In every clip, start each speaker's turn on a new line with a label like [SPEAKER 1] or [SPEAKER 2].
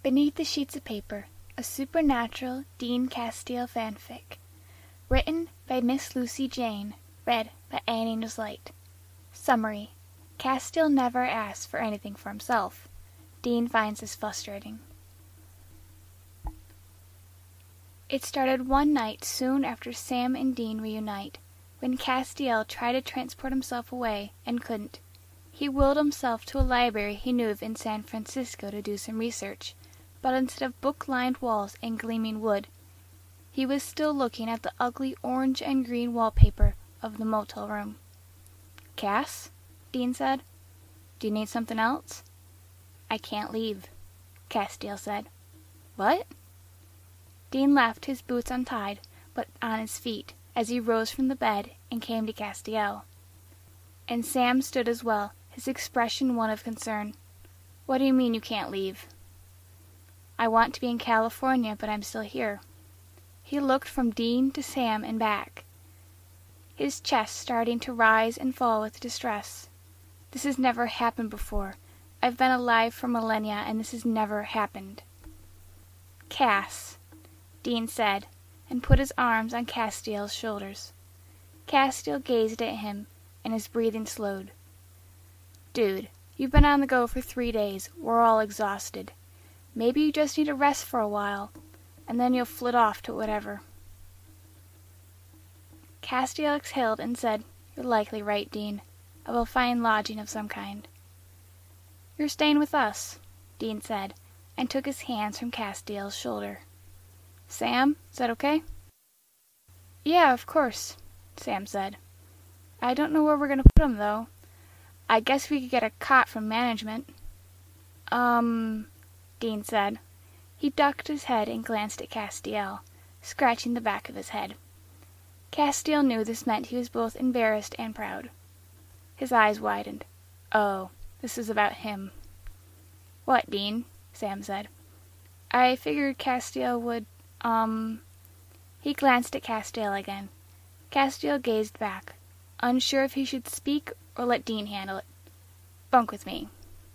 [SPEAKER 1] Beneath the sheets of paper, a supernatural Dean Castile fanfic. Written by Miss Lucy Jane. Read by Annie's Light. Summary. Castile never asks for anything for himself. Dean finds this frustrating. It started one night soon after Sam and Dean reunite, when Castile tried to transport himself away and couldn't. He willed himself to a library he knew of in San Francisco to do some research, but instead of book-lined walls and gleaming wood, he was still looking at the ugly orange and green wallpaper of the motel room. "Cass," Dean said, "do you need something else?" "I can't leave," Castile said. "What?" Dean left his boots untied, but on his feet, as he rose from the bed and came to Castile. And Sam stood as well, his expression one of concern. "What do you mean you can't leave?" "I want to be in California, but I'm still here." He looked from Dean to Sam and back, his chest starting to rise and fall with distress. "This has never happened before. I've been alive for millennia, and this has never happened." "Cass," Dean said, and put his arms on Castile's shoulders. Castile gazed at him, and his breathing slowed. "Dude, you've been on the go for 3 days. We're all exhausted. Maybe you just need a rest for a while, and then you'll flit off to whatever." Castile exhaled and said, "You're likely right, Dean. I will find lodging of some kind." "You're staying with us," Dean said, and took his hands from Castile's shoulder. "Sam, is that okay?" "Yeah, of course," Sam said. "I don't know where we're going to put him, though. I guess we could get a cot from management." Dean said. He ducked his head and glanced at Castile, scratching the back of his head. Castile knew this meant he was both embarrassed and proud. His eyes widened. Oh, this was about him. "What, Dean?" Sam said. "I figured Castile would, He glanced at Castile again. Castile gazed back, unsure if he should speak or let Dean handle it. "Bunk with me."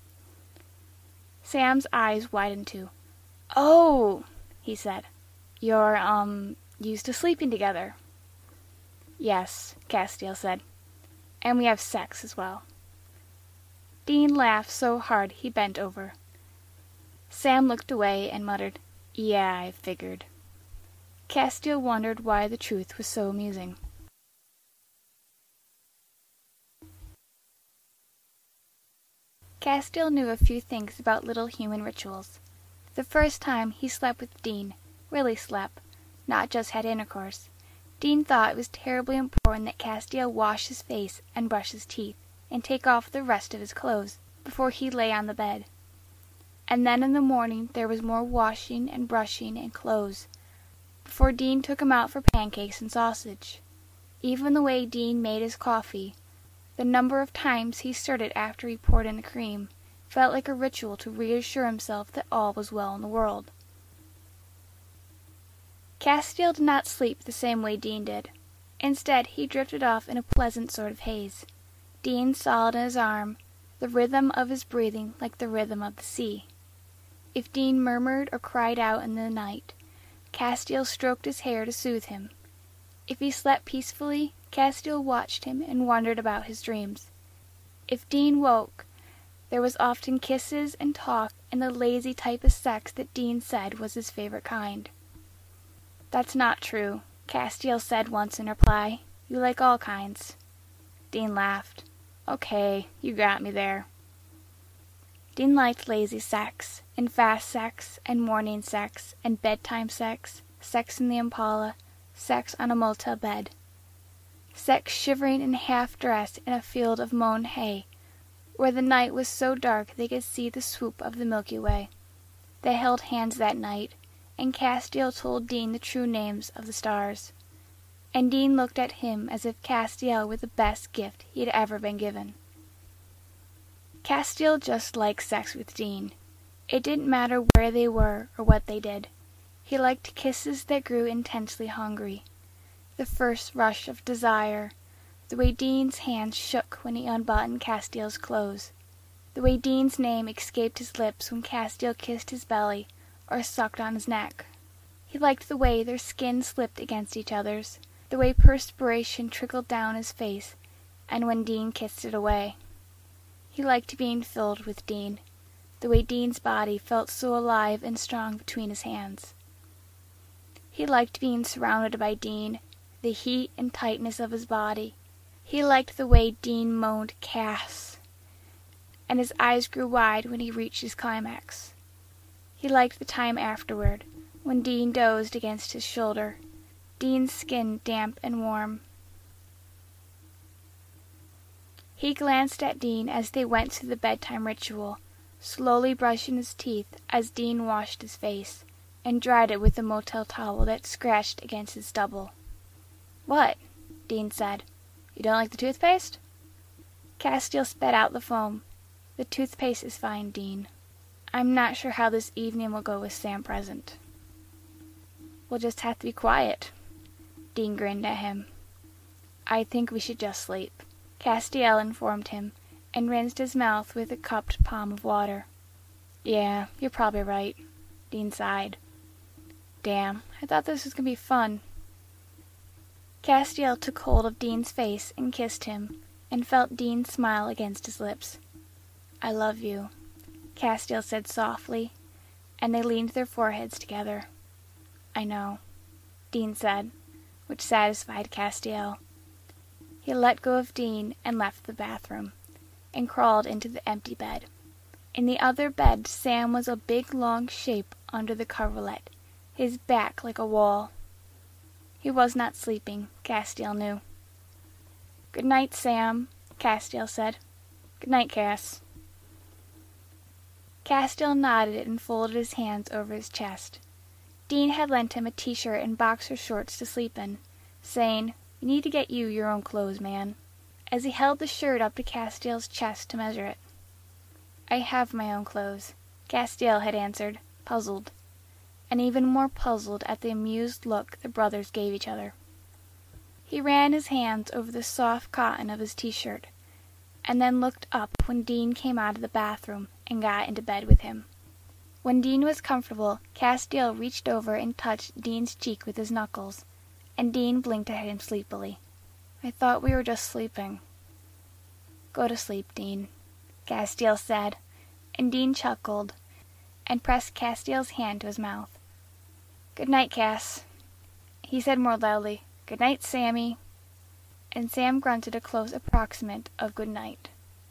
[SPEAKER 1] Sam's eyes widened too. "Oh," he said. "You're, used to sleeping together." "Yes," Castile said. "And we have sex as well." Dean laughed so hard he bent over. Sam looked away and muttered, "Yeah, I figured." Castile wondered why the truth was so amusing. Castile knew a few things about little human rituals. The first time he slept with Dean, really slept, not just had intercourse, Dean thought it was terribly important that Castile wash his face and brush his teeth and take off the rest of his clothes before he lay on the bed. And then in the morning there was more washing and brushing and clothes before Dean took him out for pancakes and sausage. Even the way Dean made his coffee, the number of times he stirred it after he poured in the cream, felt like a ritual to reassure himself that all was well in the world. Castile did not sleep the same way Dean did. Instead, he drifted off in a pleasant sort of haze. Dean solid in his arm, the rhythm of his breathing like the rhythm of the sea. If Dean murmured or cried out in the night, Castile stroked his hair to soothe him. If he slept peacefully, Castile watched him and wondered about his dreams. If Dean woke, there was often kisses and talk and the lazy type of sex that Dean said was his favorite kind. "That's not true," Castile said once in reply. "You like all kinds." Dean laughed. "Okay, you got me there." Dean liked lazy sex, and fast sex, and morning sex, and bedtime sex, sex in the Impala, sex on a motel bed. Sex shivering in half-dress in a field of mown hay, where the night was so dark they could see the swoop of the Milky Way. They held hands that night, and Castile told Dean the true names of the stars. And Dean looked at him as if Castile were the best gift he had ever been given. Castile just liked sex with Dean. It didn't matter where they were or what they did. He liked kisses that grew intensely hungry, the first rush of desire, the way Dean's hands shook when he unbuttoned Castile's clothes, the way Dean's name escaped his lips when Castile kissed his belly or sucked on his neck. He liked the way their skins slipped against each other's, the way perspiration trickled down his face, and when Dean kissed it away. He liked being filled with Dean, the way Dean's body felt so alive and strong between his hands. He liked being surrounded by Dean, the heat and tightness of his body. He liked the way Dean moaned "Cass," and his eyes grew wide when he reached his climax. He liked the time afterward, when Dean dozed against his shoulder, Dean's skin damp and warm. He glanced at Dean as they went through the bedtime ritual, slowly brushing his teeth as Dean washed his face, and dried it with the motel towel that scratched against his stubble. "What?" Dean said. "You don't like the toothpaste?" Castiel spat out the foam. "The toothpaste is fine, Dean. I'm not sure how this evening will go with Sam present." "We'll just have to be quiet." Dean grinned at him. "I think we should just sleep," Castiel informed him, and rinsed his mouth with a cupped palm of water. "Yeah, you're probably right," Dean sighed. "Damn, I thought this was going to be fun." Castiel took hold of Dean's face and kissed him, and felt Dean smile against his lips. "I love you," Castiel said softly, and they leaned their foreheads together. "I know," Dean said, which satisfied Castiel. He let go of Dean and left the bathroom, and crawled into the empty bed. In the other bed Sam was a big long shape under the coverlet, his back like a wall. He was not sleeping, Castiel knew. "Good night, Sam," Castiel said. "Good night, Cass." Castiel nodded and folded his hands over his chest. Dean had lent him a t-shirt and boxer shorts to sleep in, saying, "You need to get you your own clothes, man," as he held the shirt up to Castiel's chest to measure it. "I have my own clothes," Castiel had answered, puzzled, and even more puzzled at the amused look the brothers gave each other. He ran his hands over the soft cotton of his t-shirt, and then looked up when Dean came out of the bathroom and got into bed with him. When Dean was comfortable, Castiel reached over and touched Dean's cheek with his knuckles, and Dean blinked at him sleepily. "I thought we were just sleeping." "Go to sleep, Dean," Castiel said, and Dean chuckled and pressed Castiel's hand to his mouth. "Good night, Cass." He said more loudly, "Good night, Sammy," and Sam grunted a close approximate of good night.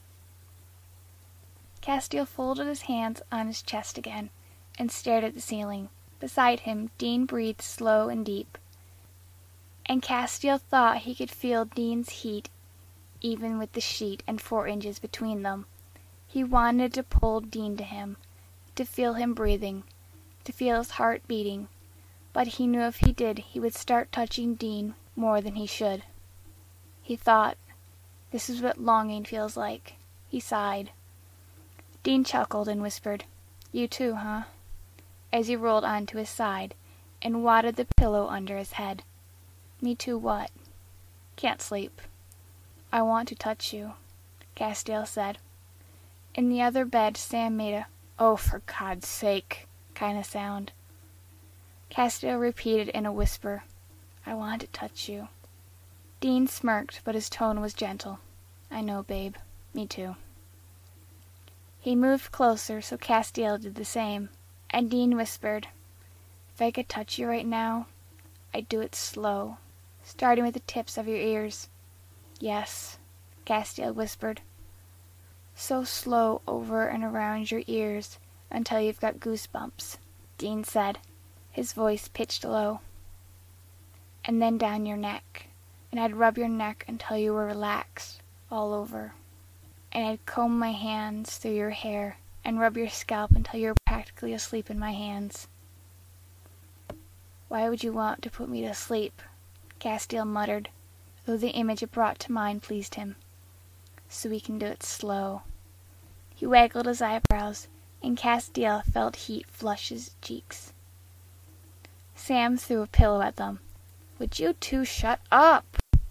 [SPEAKER 1] Castiel folded his hands on his chest again and stared at the ceiling. Beside him, Dean breathed slow and deep, and Castiel thought he could feel Dean's heat even with the sheet and 4 inches between them. He wanted to pull Dean to him, to feel him breathing, to feel his heart beating, but he knew if he did he would start touching Dean more than he should. He thought, "This is what longing feels like." He sighed. Dean chuckled and whispered, "You too, huh?" as he rolled onto his side and wadded the pillow under his head. "Me too what?" "Can't sleep." "I want to touch you," Castiel said. In the other bed Sam made a "oh, for God's sake" kind of sound. Castiel repeated in a whisper, "I want to touch you." Dean smirked, but his tone was gentle. "I know, babe. Me too." He moved closer so Castiel did the same, and Dean whispered, "If I could touch you right now, I'd do it slow, starting with the tips of your ears." "Yes," Castiel whispered. "So slow over and around your ears until you've got goosebumps," Dean said, his voice pitched low. "And then down your neck, and I'd rub your neck until you were relaxed all over. And I'd comb my hands through your hair and rub your scalp until you were practically asleep in my hands." "Why would you want to put me to sleep?" Castiel muttered, though the image it brought to mind pleased him. "So we can do it slow." He waggled his eyebrows, and Castiel felt heat flush his cheeks. Sam threw a pillow at them. "Would you two shut up?"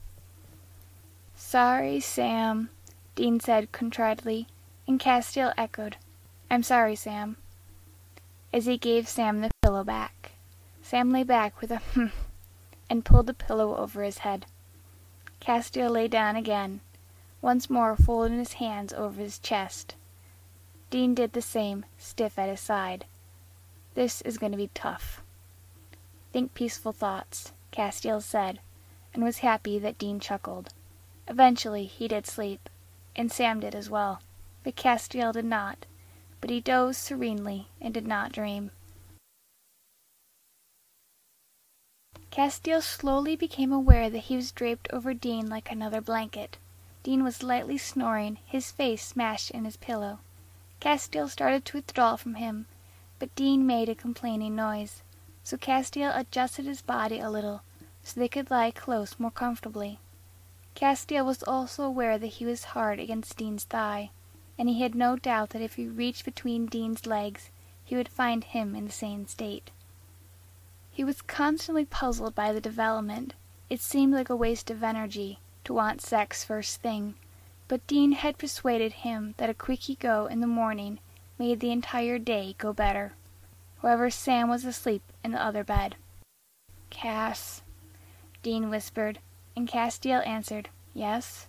[SPEAKER 1] "Sorry, Sam," Dean said contritely, and Castiel echoed, "I'm sorry, Sam." as he gave Sam the pillow back. Sam lay back with a "Humph," and pulled the pillow over his head. Castiel lay down again, once more folding his hands over his chest. Dean did the same, stiff at his side. This is going to be tough. Think peaceful thoughts, Castiel said, and was happy that Dean chuckled. Eventually he did sleep, and Sam did as well, but Castiel did not, but he dozed serenely and did not dream. Castiel slowly became aware that he was draped over Dean like another blanket. Dean was lightly snoring, his face smashed in his pillow. Castiel started to withdraw from him, but Dean made a complaining noise, so Castiel adjusted his body a little so they could lie close more comfortably. Castiel was also aware that he was hard against Dean's thigh, and he had no doubt that if he reached between Dean's legs he would find him in the same state. He was constantly puzzled by the development. It seemed like a waste of energy to want sex first thing, but Dean had persuaded him that a quickie go in the morning made the entire day go better. However, Sam was asleep in the other bed. "Cass," Dean whispered, and Castiel answered, "Yes?"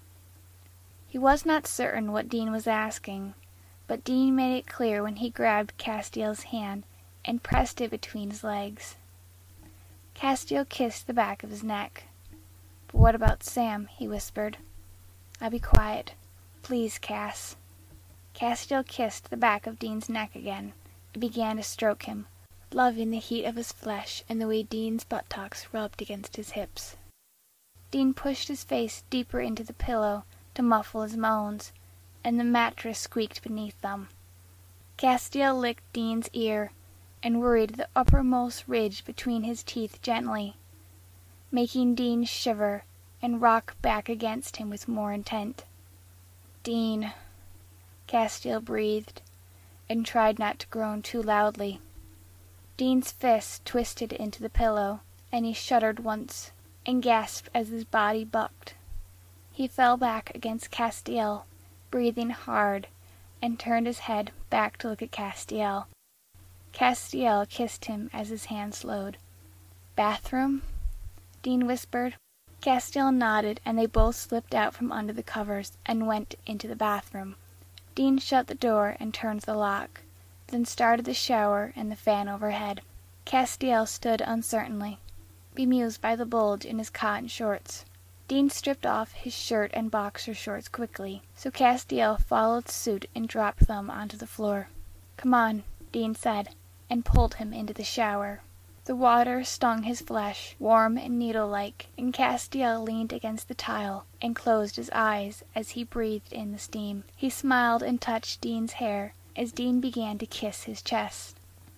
[SPEAKER 1] He was not certain what Dean was asking, but Dean made it clear when he grabbed Castiel's hand and pressed it between his legs. Castiel kissed the back of his neck. "But what about Sam?" he whispered. "I'll be quiet. Please, Cass." Castiel kissed the back of Dean's neck again, and began to stroke him, loving the heat of his flesh and the way Dean's buttocks rubbed against his hips. Dean pushed his face deeper into the pillow to muffle his moans, and the mattress squeaked beneath them. Castiel licked Dean's ear and worried the uppermost ridge between his teeth gently, making Dean shiver and rock back against him with more intent. "Dean," Castiel breathed, and tried not to groan too loudly. Dean's fist twisted into the pillow, and he shuddered once, and gasped as his body bucked. He fell back against Castiel, breathing hard, and turned his head back to look at Castiel. Castiel kissed him as his hand slowed. "Bathroom?" Dean whispered. Castiel nodded, and they both slipped out from under the covers and went into the bathroom. Dean shut the door and turned the lock, then started the shower and the fan overhead. Castiel stood uncertainly, bemused by the bulge in his cotton shorts. Dean stripped off his shirt and boxer shorts quickly, so Castiel followed suit and dropped them onto the floor. "Come on," Dean said, and pulled him into the shower. The water stung his flesh, warm and needle-like, and Castiel leaned against the tile and closed his eyes as he breathed in the steam. He smiled and touched Dean's hair as Dean began to kiss his chest.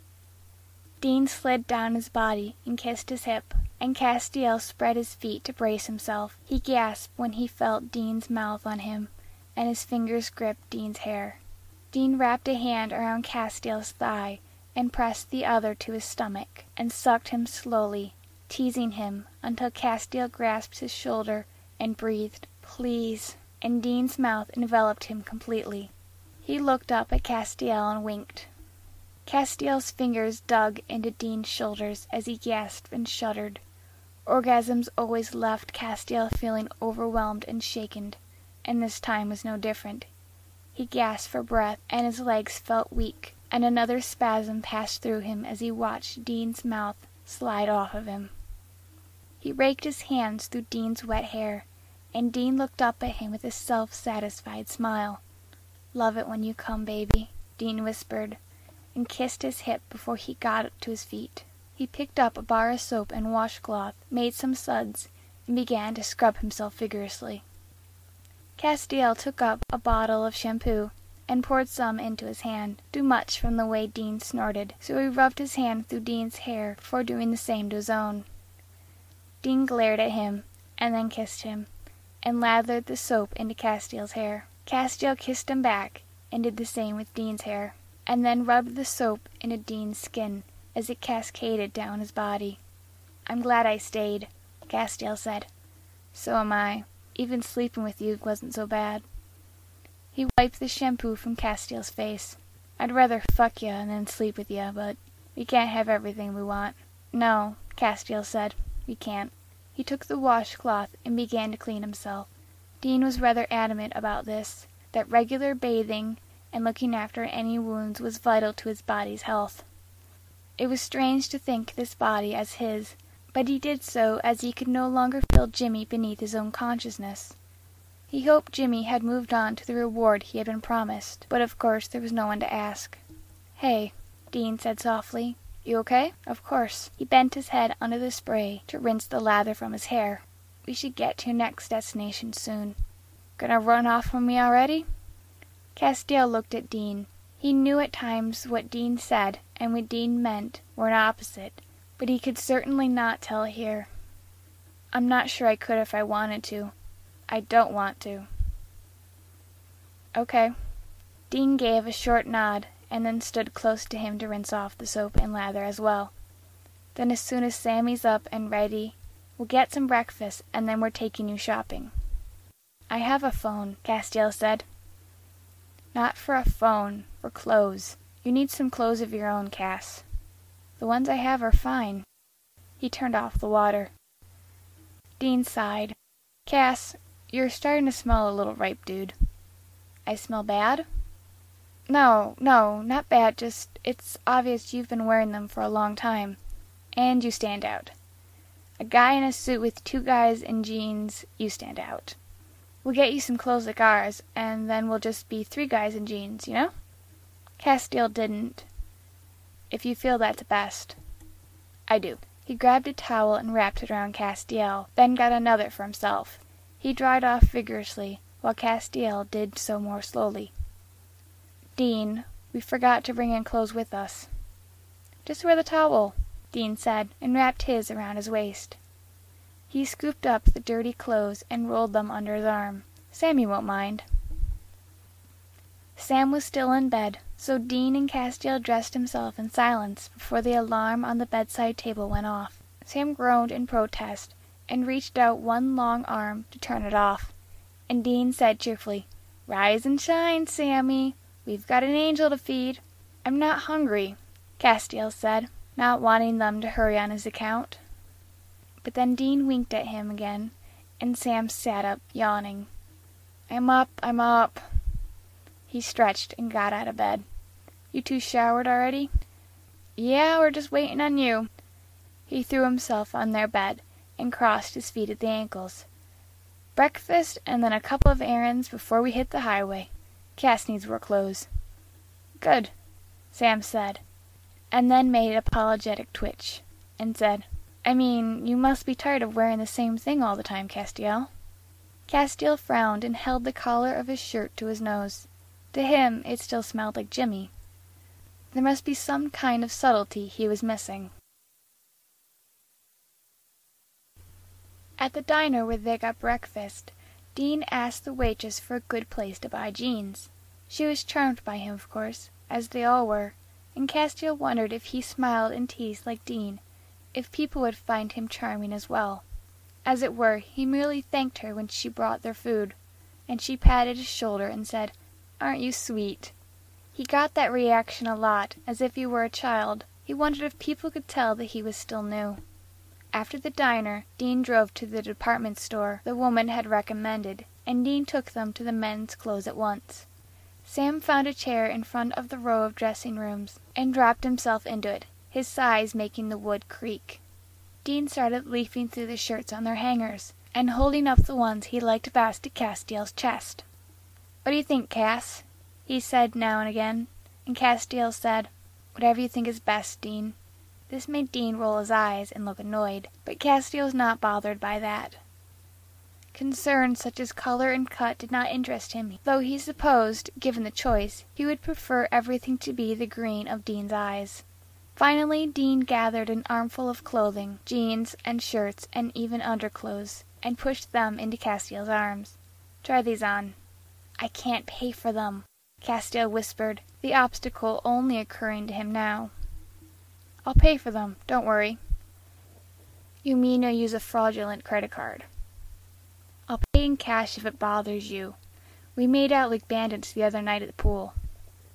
[SPEAKER 1] Dean slid down his body and kissed his hip, and Castiel spread his feet to brace himself. He gasped when he felt Dean's mouth on him, and his fingers gripped Dean's hair. Dean wrapped a hand around Castiel's thigh and pressed the other to his stomach, and sucked him slowly, teasing him until Castiel grasped his shoulder and breathed, "Please," and Dean's mouth enveloped him completely. He looked up at Castiel and winked. Castiel's fingers dug into Dean's shoulders as he gasped and shuddered. Orgasms always left Castiel feeling overwhelmed and shaken, and this time was no different. He gasped for breath, and his legs felt weak, and another spasm passed through him as he watched Dean's mouth slide off of him. He raked his hands through Dean's wet hair, and Dean looked up at him with a self-satisfied smile. "Love it when you come, baby," Dean whispered, and kissed his hip before he got up to his feet. He picked up a bar of soap and washcloth, made some suds, and began to scrub himself vigorously. Castiel took up a bottle of shampoo and poured some into his hand, too much from the way Dean snorted, so he rubbed his hand through Dean's hair before doing the same to his own. Dean glared at him, and then kissed him, and lathered the soap into Castiel's hair. Castiel kissed him back, and did the same with Dean's hair, and then rubbed the soap into Dean's skin as it cascaded down his body. "I'm glad I stayed," Castiel said. "So am I. Even sleeping with you wasn't so bad." He wiped the shampoo from Castiel's face. I'd rather fuck ya and then sleep with ya, but we can't have everything we want." "No," Castiel said, "we can't." He took the washcloth and began to clean himself. Dean was rather adamant about this, that regular bathing and looking after any wounds was vital to his body's health. It was strange to think this body as his, but he did so as he could no longer feel Jimmy beneath his own consciousness. He hoped Jimmy had moved on to the reward he had been promised, but of course there was no one to ask. "Hey," Dean said softly, "you okay?" Of course. He bent his head under the spray to rinse the lather from his hair. "We should get to your next destination soon." "Gonna run off from me already?" Castiel looked at Dean. He knew at times what Dean said and what Dean meant were an opposite, but he could certainly not tell here. "I'm not sure I could if I wanted to. I don't want to." "Okay." Dean gave a short nod and then stood close to him to rinse off the soap and lather as well. "Then as soon as Sammy's up and ready, we'll get some breakfast and then we're taking you shopping." "I have a phone," Castiel said. "Not for a phone, for clothes. You need some clothes of your own, Cass." "The ones I have are fine." He turned off the water. Dean sighed. "Cass, you're starting to smell a little ripe, dude." "I smell bad?" No, not bad, just it's obvious you've been wearing them for a long time. And you stand out. A guy in a suit with two guys in jeans, you stand out. We'll get you some clothes like ours, and then we'll just be three guys in jeans, you know?" Castiel didn't. "If you feel that's best." "I do." He grabbed a towel and wrapped it around Castiel, then got another for himself. He dried off vigorously, while Castiel did so more slowly. "Dean, we forgot to bring in clothes with us." "Just wear the towel," Dean said, and wrapped his around his waist. He scooped up the dirty clothes and rolled them under his arm. "Sammy won't mind." Sam was still in bed, so Dean and Castiel dressed himself in silence before the alarm on the bedside table went off. Sam groaned in protest and reached out one long arm to turn it off, and Dean said cheerfully, "Rise and shine, Sammy. We've got an angel to feed." "I'm not hungry," Castiel said, not wanting them to hurry on his account. But then Dean winked at him again, and Sam sat up, yawning. I'm up." He stretched and got out of bed. "You two showered already?" "Yeah, we're just waiting on you." He threw himself on their bed and crossed his feet at the ankles. "Breakfast and then a couple of errands before we hit the highway. Cass needs work clothes." "Good," Sam said, and then made an apologetic twitch, and said, "I mean, you must be tired of wearing the same thing all the time, Castiel." Castiel frowned and held the collar of his shirt to his nose. To him it still smelled like Jimmy. There must be some kind of subtlety he was missing. At the diner where they got breakfast, Dean asked the waitress for a good place to buy jeans. She was charmed by him, of course, as they all were, and Castiel wondered if he smiled and teased like Dean, if people would find him charming as well. As it were, he merely thanked her when she brought their food, and she patted his shoulder and said, "Aren't you sweet?" He got that reaction a lot, as if he were a child. He wondered if people could tell that he was still new. After the diner, Dean drove to the department store the woman had recommended, and Dean took them to the men's clothes at once. Sam found a chair in front of the row of dressing rooms, and dropped himself into it, his size making the wood creak. Dean started leafing through the shirts on their hangers, and holding up the ones he liked best to Castiel's chest. "What do you think, Cass?" he said now and again, and Castiel said, "Whatever you think is best, Dean." This made Dean roll his eyes and look annoyed, but Castiel was not bothered by that. Concerns such as color and cut did not interest him, though he supposed, given the choice, he would prefer everything to be the green of Dean's eyes. Finally Dean gathered an armful of clothing, jeans and shirts and even underclothes, and pushed them into Castiel's arms. "Try these on." "I can't pay for them," Castiel whispered, the obstacle only occurring to him now. "I'll pay for them, don't worry." "You mean you'll use a fraudulent credit card?" "I'll pay in cash if it bothers you. We made out like bandits the other night at the pool."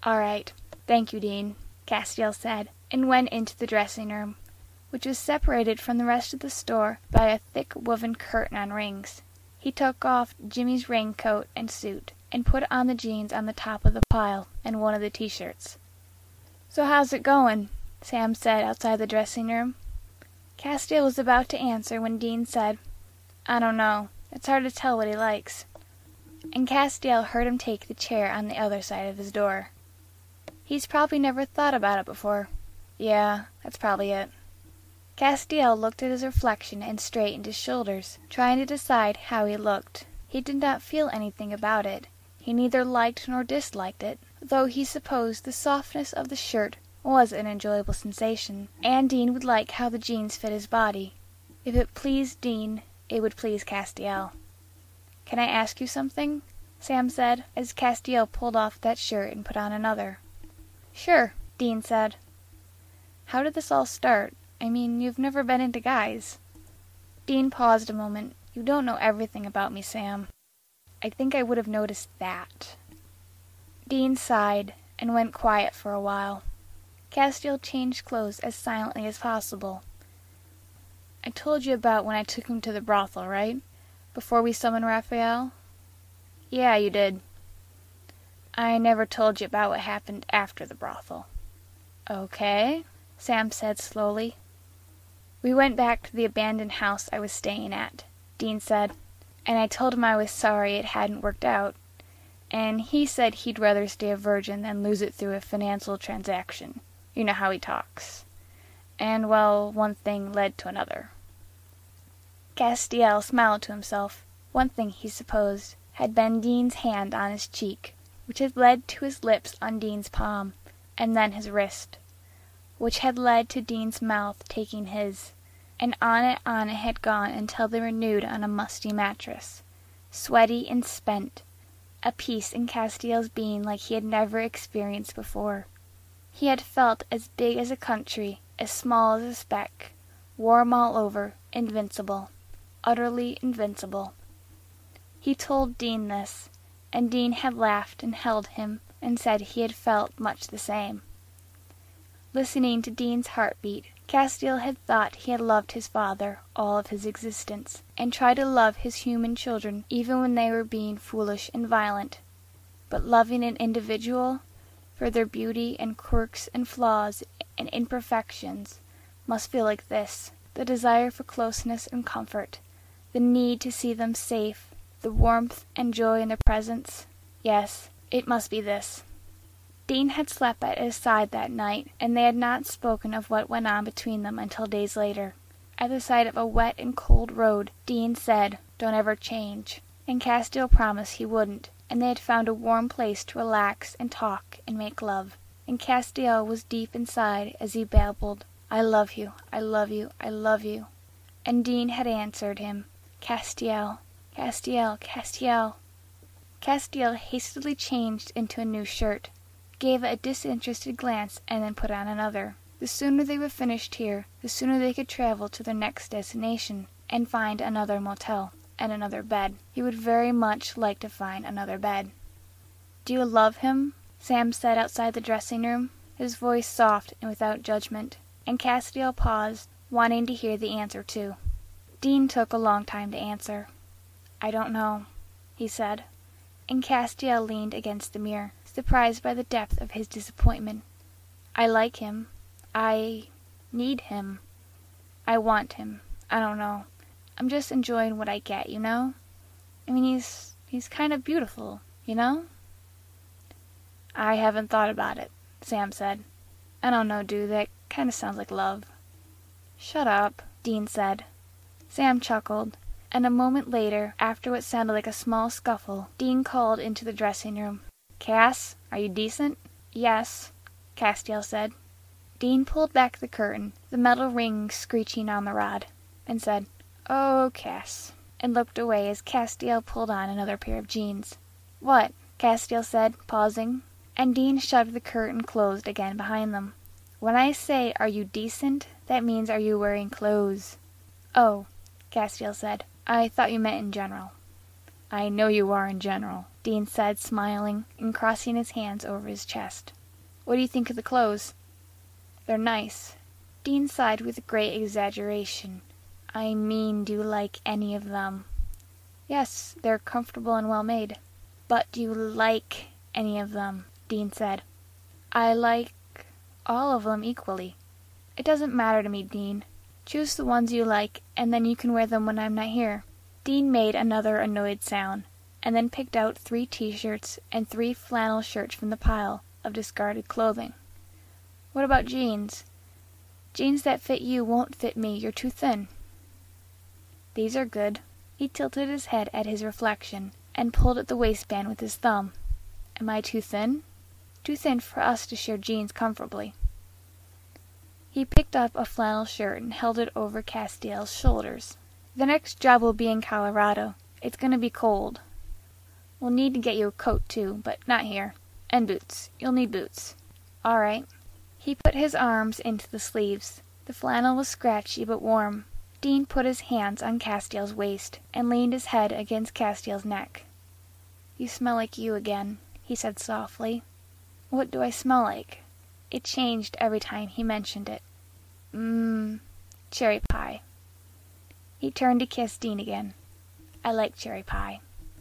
[SPEAKER 1] "All right. Thank you, Dean," Castiel said, and went into the dressing-room, which was separated from the rest of the store by a thick woven curtain on rings. He took off Jimmy's raincoat and suit, and put on the jeans on the top of the pile and one of the t-shirts. "So how's it going?" Sam said outside the dressing-room. Castiel was about to answer when Dean said, "I don't know. It's hard to tell what he likes." And Castiel heard him take the chair on the other side of his door. "He's probably never thought about it before." "Yeah, that's probably it." Castiel looked at his reflection and straightened his shoulders, trying to decide how he looked. He did not feel anything about it. He neither liked nor disliked it, though he supposed the softness of the shirt was an enjoyable sensation, and Dean would like how the jeans fit his body. If it pleased Dean, it would please Castiel. "Can I ask you something?" Sam said, as Castiel pulled off that shirt and put on another. "Sure," Dean said. "How did this all start? I mean, you've never been into guys." Dean paused a moment. "You don't know everything about me, Sam." "I think I would have noticed that." Dean sighed and went quiet for a while. Castiel changed clothes as silently as possible. "I told you about when I took him to the brothel, right? Before we summoned Raphael?" "Yeah, you did." "I never told you about what happened after the brothel." "Okay," Sam said slowly. "We went back to the abandoned house I was staying at," Dean said, "and I told him I was sorry it hadn't worked out, and he said he'd rather stay a virgin than lose it through a financial transaction. You know how he talks. And, well, one thing led to another." Castiel smiled to himself. One thing, he supposed, had been Dean's hand on his cheek, which had led to his lips on Dean's palm, and then his wrist, which had led to Dean's mouth taking his, and on it had gone until they were nude on a musty mattress, sweaty and spent, a peace in Castiel's being like he had never experienced before. He had felt as big as a country, as small as a speck, warm all over, invincible, utterly invincible. He told Dean this, and Dean had laughed and held him and said he had felt much the same. Listening to Dean's heartbeat, Castiel had thought he had loved his father all of his existence, and tried to love his human children even when they were being foolish and violent. But loving an individual, for their beauty and quirks and flaws and imperfections, must feel like this: the desire for closeness and comfort, the need to see them safe, the warmth and joy in their presence. Yes, it must be this. Dean had slept at his side that night, and they had not spoken of what went on between them until days later. At the sight of a wet and cold road, Dean said, "Don't ever change," and Castiel promised he wouldn't, and they had found a warm place to relax and talk and make love, and Castiel was deep inside as he babbled, "I love you, I love you, I love you." And Dean had answered him, "Castiel, Castiel, Castiel." Castiel hastily changed into a new shirt, gave it a disinterested glance, and then put on another. The sooner they were finished here, the sooner they could travel to their next destination, and find another motel, and another bed. He would very much like to find another bed. "Do you love him?" Sam said outside the dressing-room, his voice soft and without judgment, and Castiel paused, wanting to hear the answer too. Dean took a long time to answer. "I don't know," he said, and Castiel leaned against the mirror, surprised by the depth of his disappointment. "I like him. I need him. I want him. I don't know. I'm just enjoying what I get, you know? I mean, he's kind of beautiful, you know?" "I haven't thought about it," Sam said. "I don't know, dude. That kind of sounds like love." "Shut up," Dean said. Sam chuckled, and a moment later, after what sounded like a small scuffle, Dean called into the dressing-room, "Cass, are you decent?" "Yes," Castiel said. Dean pulled back the curtain, the metal ring screeching on the rod, and said, "Oh, Cass," and looked away as Castiel pulled on another pair of jeans. "What?" Castiel said, pausing, and Dean shoved the curtain closed again behind them. "When I say, are you decent, that means are you wearing clothes?" "Oh," Castiel said. "I thought you meant in general." I know you are in general, Dean said, smiling and crossing his hands over his chest. What do you think of the clothes? They're nice. Dean sighed with great exaggeration. I mean, do you like any of them? Yes, they're comfortable and well made. But do you like any of them? Dean said. I like all of them equally. It doesn't matter to me, Dean. Choose the ones you like, and then you can wear them when I'm not here. Dean made another annoyed sound, and then picked out 3 t-shirts and 3 flannel shirts from the pile of discarded clothing. What about jeans? Jeans that fit you won't fit me. You're too thin. These are good. He tilted his head at his reflection and pulled at the waistband with his thumb. Am I too thin? Too thin for us to share jeans comfortably. He picked up a flannel shirt and held it over Castiel's shoulders. The next job will be in Colorado. It's going to be cold. We'll need to get you a coat, too, but not here. And boots. You'll need boots. All right. He put his arms into the sleeves. The flannel was scratchy but warm. Dean put his hands on Castiel's waist and leaned his head against Castiel's neck. You smell like you again, he said softly. What do I smell like? It changed every time he mentioned it. Cherry pie. He turned to kiss Dean again. I like cherry pie.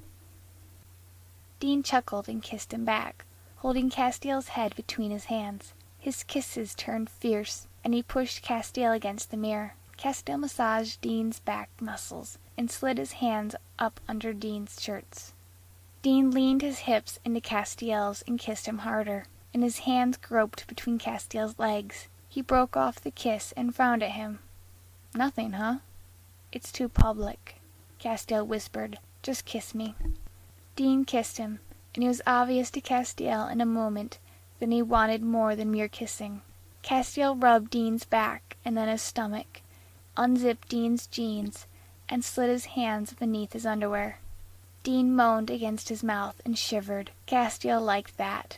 [SPEAKER 1] Dean chuckled and kissed him back, holding Castiel's head between his hands. His kisses turned fierce, and he pushed Castiel against the mirror. Castiel massaged Dean's back muscles and slid his hands up under Dean's shirts. Dean leaned his hips into Castiel's and kissed him harder, and his hands groped between Castiel's legs. He broke off the kiss and frowned at him. Nothing, huh? It's too public, Castiel whispered. Just kiss me. Dean kissed him, and it was obvious to Castiel in a moment that he wanted more than mere kissing. Castiel rubbed Dean's back and then his stomach, unzipped Dean's jeans, and slid his hands beneath his underwear. Dean moaned against his mouth and shivered. Castiel liked that.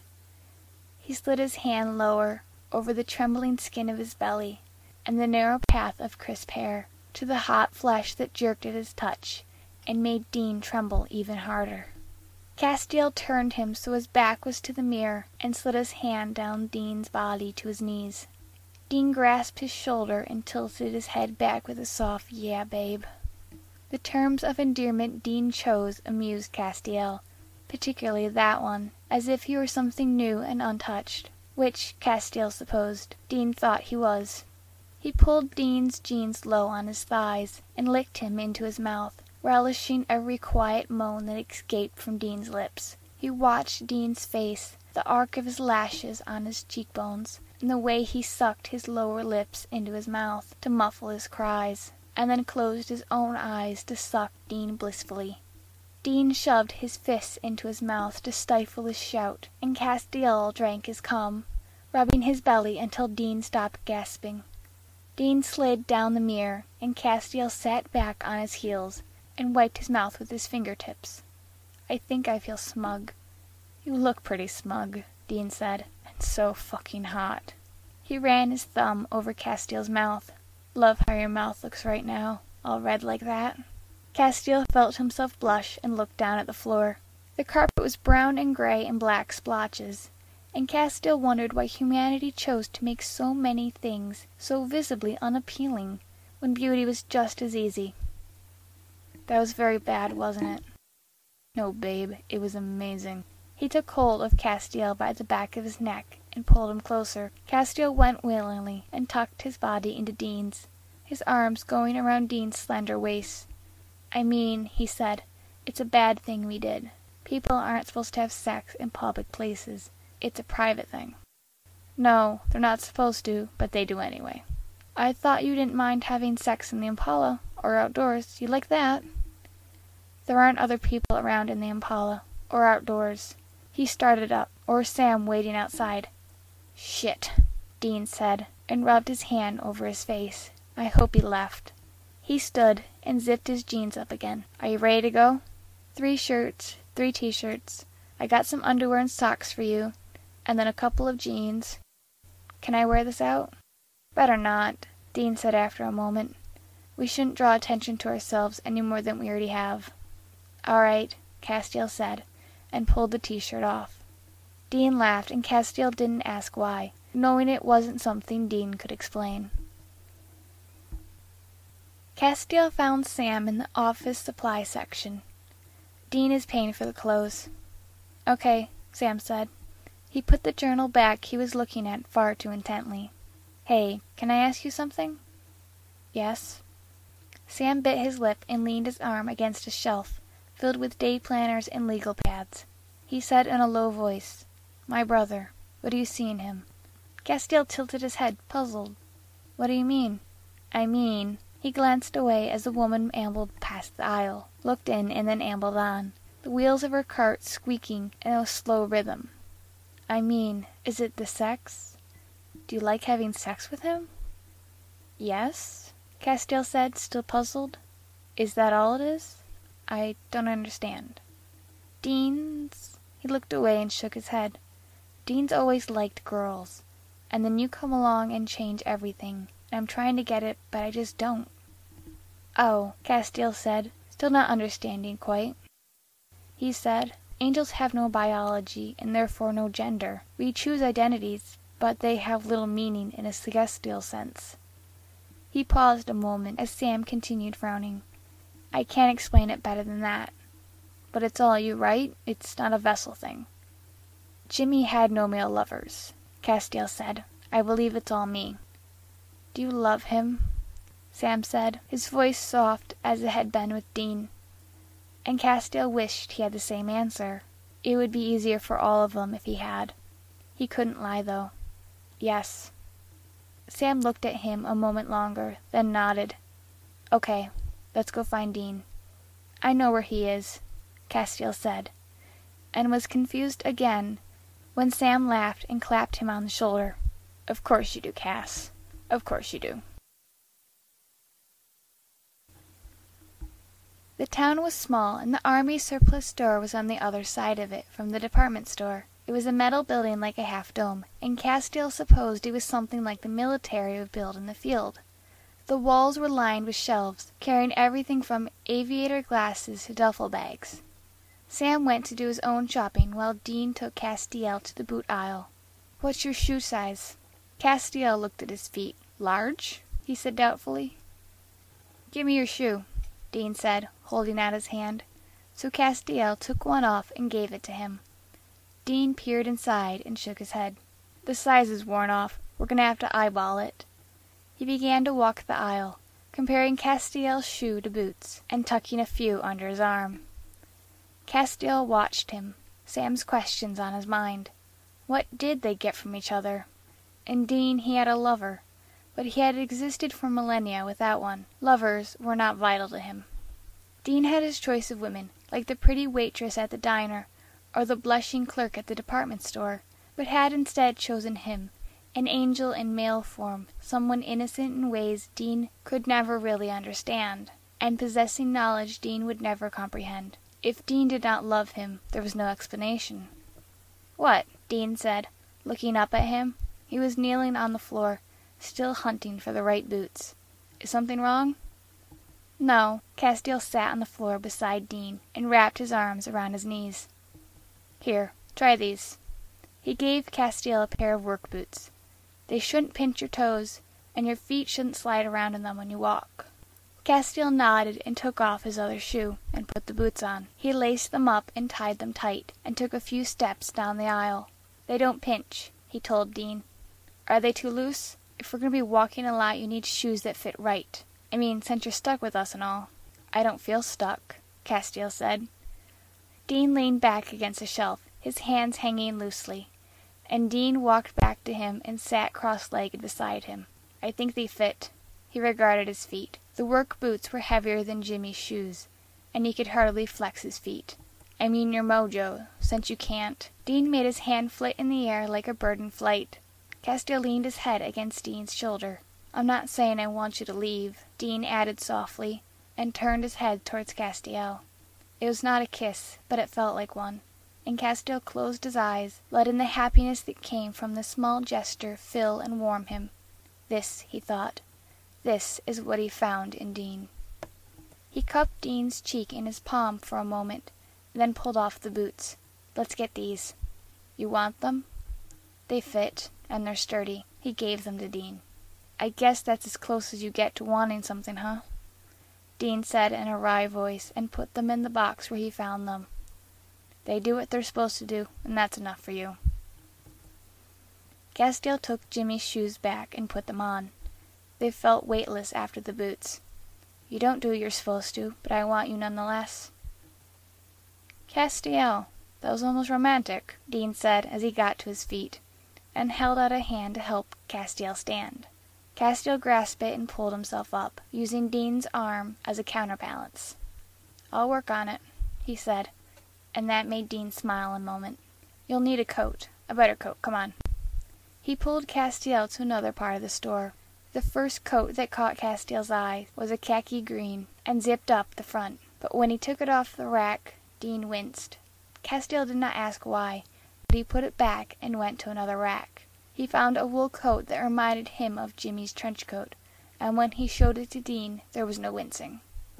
[SPEAKER 1] He slid his hand lower, over the trembling skin of his belly, and the narrow path of crisp hair, to the hot flesh that jerked at his touch, and made Dean tremble even harder. Castiel turned him so his back was to the mirror, and slid his hand down Dean's body to his knees. Dean grasped his shoulder and tilted his head back with a soft, "Yeah, babe." The terms of endearment Dean chose amused Castiel, particularly that one, as if he were something new and untouched, which, Castiel supposed, Dean thought he was. He pulled Dean's jeans low on his thighs, and licked him into his mouth, relishing every quiet moan that escaped from Dean's lips. He watched Dean's face, the arc of his lashes on his cheekbones, and the way he sucked his lower lips into his mouth to muffle his cries, and then closed his own eyes to suck Dean blissfully. Dean shoved his fists into his mouth to stifle his shout, and Castiel drank his cum, rubbing his belly until Dean stopped gasping. Dean slid down the mirror, and Castiel sat back on his heels and wiped his mouth with his fingertips. I think I feel smug. You look pretty smug, Dean said, and so fucking hot. He ran his thumb over Castiel's mouth. Love how your mouth looks right now, all red like that. Castiel felt himself blush and looked down at the floor. The carpet was brown and gray and black splotches, and Castiel wondered why humanity chose to make so many things so visibly unappealing when beauty was just as easy. That was very bad, wasn't it? No, babe, it was amazing. He took hold of Castiel by the back of his neck and pulled him closer. Castiel went willingly and tucked his body into Dean's, his arms going around Dean's slender waist. I mean, he said, it's a bad thing we did. People aren't supposed to have sex in public places. It's a private thing. No, they're not supposed to, but they do anyway. I thought you didn't mind having sex in the Impala, or outdoors. You like that? There aren't other people around in the Impala, or outdoors. He started up, or Sam waiting outside. Shit, Dean said, and rubbed his hand over his face. I hope he left. He stood and zipped his jeans up again. Are you ready to go? 3 shirts, 3 t-shirts. I got some underwear and socks for you, and then a couple of jeans. Can I wear this out? Better not, Dean said after a moment. We shouldn't draw attention to ourselves any more than we already have. "All right," Castiel said, and pulled the t-shirt off. Dean laughed, and Castiel didn't ask why, knowing it wasn't something Dean could explain. Castiel found Sam in the office supply section. "Dean is paying for the clothes." "Okay," Sam said. He put the journal back he was looking at far too intently. "Hey, can I ask you something?" "Yes." Sam bit his lip and leaned his arm against a shelf filled with day planners and legal pads. He said in a low voice, "My brother. What do you see in him?" Castiel tilted his head, puzzled. "What do you mean?" "I mean..." He glanced away as the woman ambled past the aisle, looked in, and then ambled on, the wheels of her cart squeaking in a slow rhythm. "I mean, is it the sex? Do you like having sex with him?" "Yes," Castiel said, still puzzled. "Is that all it is? I don't understand." "Dean's..." He looked away and shook his head. "Dean's always liked girls. And then you come along and change everything. And I'm trying to get it, but I just don't." "Oh," Castiel said, still not understanding quite. He said, "Angels have no biology, and therefore no gender. We choose identities, but they have little meaning in a celestial sense." He paused a moment as Sam continued frowning. "I can't explain it better than that. But it's all you, right? It's not a vessel thing." "Jimmy had no male lovers," Castiel said. "I believe it's all me." "Do you love him?" Sam said, his voice soft as it had been with Dean. And Castiel wished he had the same answer. It would be easier for all of them if he had. He couldn't lie, though. "Yes." Sam looked at him a moment longer, then nodded. "Okay, let's go find Dean." "I know where he is," Castiel said, and was confused again when Sam laughed and clapped him on the shoulder. "Of course you do, Cass. Of course you do." The town was small, and the Army surplus store was on the other side of it from the department store. It was a metal building like a half-dome, and Castiel supposed it was something like the military would build in the field. The walls were lined with shelves, carrying everything from aviator glasses to duffel bags. Sam went to do his own shopping, while Dean took Castiel to the boot aisle. "What's your shoe size?" Castiel looked at his feet. "Large?" he said doubtfully. "Give me your shoe," Dean said, holding out his hand. So Castiel took one off and gave it to him. Dean peered inside and shook his head. "The size is worn off. We're going to have to eyeball it." He began to walk the aisle, comparing Castiel's shoe to Boots, and tucking a few under his arm. Castiel watched him, Sam's questions on his mind. What did they get from each other? In Dean he had a lover, but he had existed for millennia without one. Lovers were not vital to him. Dean had his choice of women, like the pretty waitress at the diner, or the blushing clerk at the department store, but had instead chosen him, an angel in male form, someone innocent in ways Dean could never really understand, and possessing knowledge Dean would never comprehend. If Dean did not love him, there was no explanation. "What?" Dean said, looking up at him. He was kneeling on the floor, still hunting for the right boots. "Is something wrong?" "No." Castiel sat on the floor beside Dean and wrapped his arms around his knees. "Here, try these." He gave Castiel a pair of work boots. "They shouldn't pinch your toes, and your feet shouldn't slide around in them when you walk." Castiel nodded and took off his other shoe and put the boots on. He laced them up and tied them tight, and took a few steps down the aisle. "They don't pinch," he told Dean. "Are they too loose? If we're going to be walking a lot, you need shoes that fit right. I mean, since you're stuck with us and all." "I don't feel stuck," Castiel said. Dean leaned back against a shelf, his hands hanging loosely, and Dean walked back to him and sat cross-legged beside him. "I think they fit." He regarded his feet. The work boots were heavier than Jimmy's shoes, and he could hardly flex his feet. "I mean your mojo, since you can't." Dean made his hand flit in the air like a bird in flight. Castiel leaned his head against Dean's shoulder. "I'm not saying I want you to leave," Dean added softly, and turned his head towards Castiel. It was not a kiss, but it felt like one, and Castiel closed his eyes, letting the happiness that came from the small gesture fill and warm him. This, he thought, this is what he found in Dean. He cupped Dean's cheek in his palm for a moment, and then pulled off the boots. "Let's get these. You want them?" "They fit, and they're sturdy." He gave them to Dean. "I guess that's as close as you get to wanting something, huh?" Dean said in a wry voice, and put them in the box where he found them. "They do what they're supposed to do, and that's enough for you." Castiel took Jimmy's shoes back and put them on. They felt weightless after the boots. "You don't do what you're supposed to, but I want you nonetheless." "Castiel, that was almost romantic," Dean said as he got to his feet, and held out a hand to help Castiel stand. Castiel grasped it and pulled himself up, using Dean's arm as a counterbalance. "I'll work on it," he said, and that made Dean smile a moment. "You'll need a coat, a better coat, come on." He pulled Castiel to another part of the store. The first coat that caught Castiel's eye was a khaki green, and zipped up the front, but when he took it off the rack, Dean winced. Castiel did not ask why, but he put it back and went to another rack. He found a wool coat that reminded him of Jimmy's trench coat, and when he showed it to Dean, there was no wincing.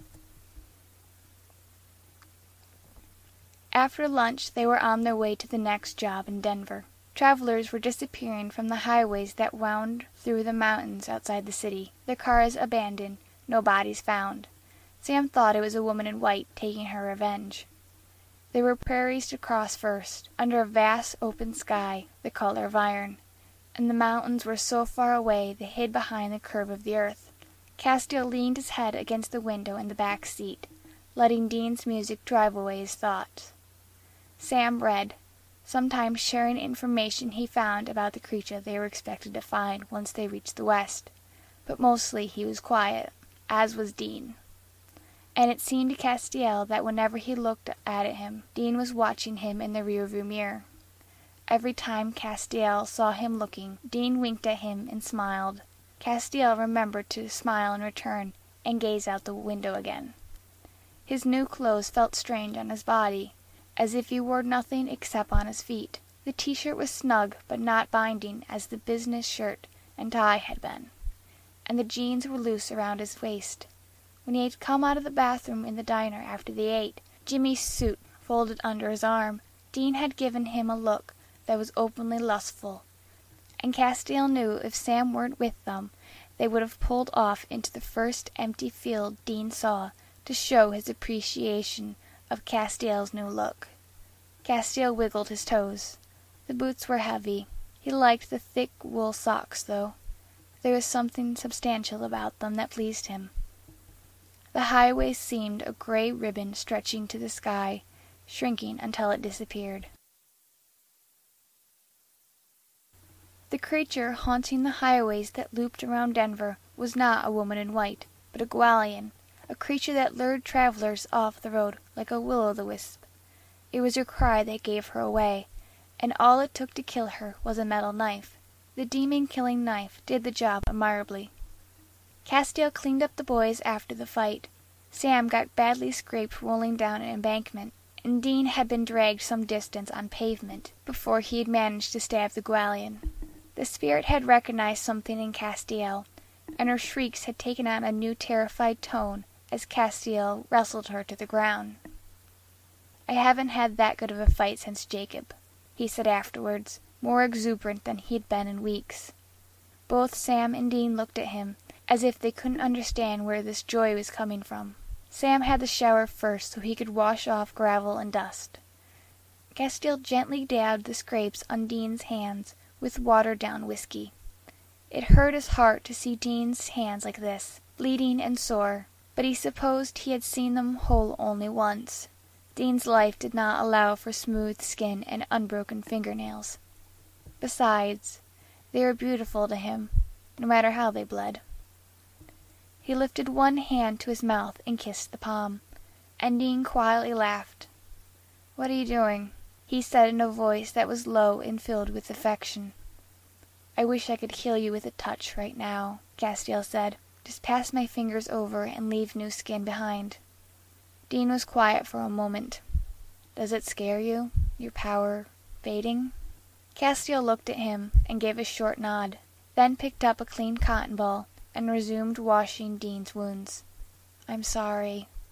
[SPEAKER 1] After lunch, they were on their way to the next job in Denver. Travelers were disappearing from the highways that wound through the mountains outside the city, their cars abandoned, no bodies found. Sam thought it was a woman in white taking her revenge. There were prairies to cross first, under a vast open sky, the color of iron, and the mountains were so far away they hid behind the curve of the earth. Castiel leaned his head against the window in the back seat, letting Dean's music drive away his thoughts. Sam read, sometimes sharing information he found about the creature they were expected to find once they reached the west, but mostly he was quiet, as was Dean. And it seemed to Castiel that whenever he looked at him, Dean was watching him in the rearview mirror. Every time Castiel saw him looking, Dean winked at him and smiled. Castiel remembered to smile in return and gaze out the window again. His new clothes felt strange on his body, as if he wore nothing except on his feet. The t-shirt was snug but not binding as the business shirt and tie had been, and the jeans were loose around his waist. When he had come out of the bathroom in the diner after they ate, Jimmy's suit folded under his arm, Dean had given him a look that was openly lustful, and Castiel knew if Sam weren't with them, they would have pulled off into the first empty field Dean saw to show his appreciation of Castiel's new look. Castiel wiggled his toes. The boots were heavy. He liked the thick wool socks, though. There was something substantial about them that pleased him. The highway seemed a gray ribbon stretching to the sky, shrinking until it disappeared. The creature haunting the highways that looped around Denver was not a woman in white, but a Gwalion, a creature that lured travelers off the road like a will-o'-the-wisp. It was her cry that gave her away, and all it took to kill her was a metal knife. The demon-killing knife did the job admirably. Castiel cleaned up the boys after the fight. Sam got badly scraped rolling down an embankment, and Dean had been dragged some distance on pavement before he had managed to stab the Gwalion. The spirit had recognized something in Castiel, and her shrieks had taken on a new terrified tone as Castiel wrestled her to the ground. "I haven't had that good of a fight since Jacob," he said afterwards, more exuberant than he'd been in weeks. Both Sam and Dean looked at him, as if they couldn't understand where this joy was coming from. Sam had the shower first so he could wash off gravel and dust. Castiel gently dabbed the scrapes on Dean's hands with watered-down whiskey. It hurt his heart to see Dean's hands like this, bleeding and sore, but he supposed he had seen them whole only once. Dean's life did not allow for smooth skin and unbroken fingernails. Besides, they were beautiful to him, no matter how they bled. He lifted one hand to his mouth and kissed the palm, and Dean quietly laughed. "What are you doing?" he said in a voice that was low and filled with affection. "I wish I could heal you with a touch right now," Castiel said. "Just pass my fingers over and leave new skin behind." Dean was quiet for a moment. "Does it scare you, your power fading?" Castiel looked at him and gave a short nod, then picked up a clean cotton ball and resumed washing Dean's wounds. "I'm sorry,"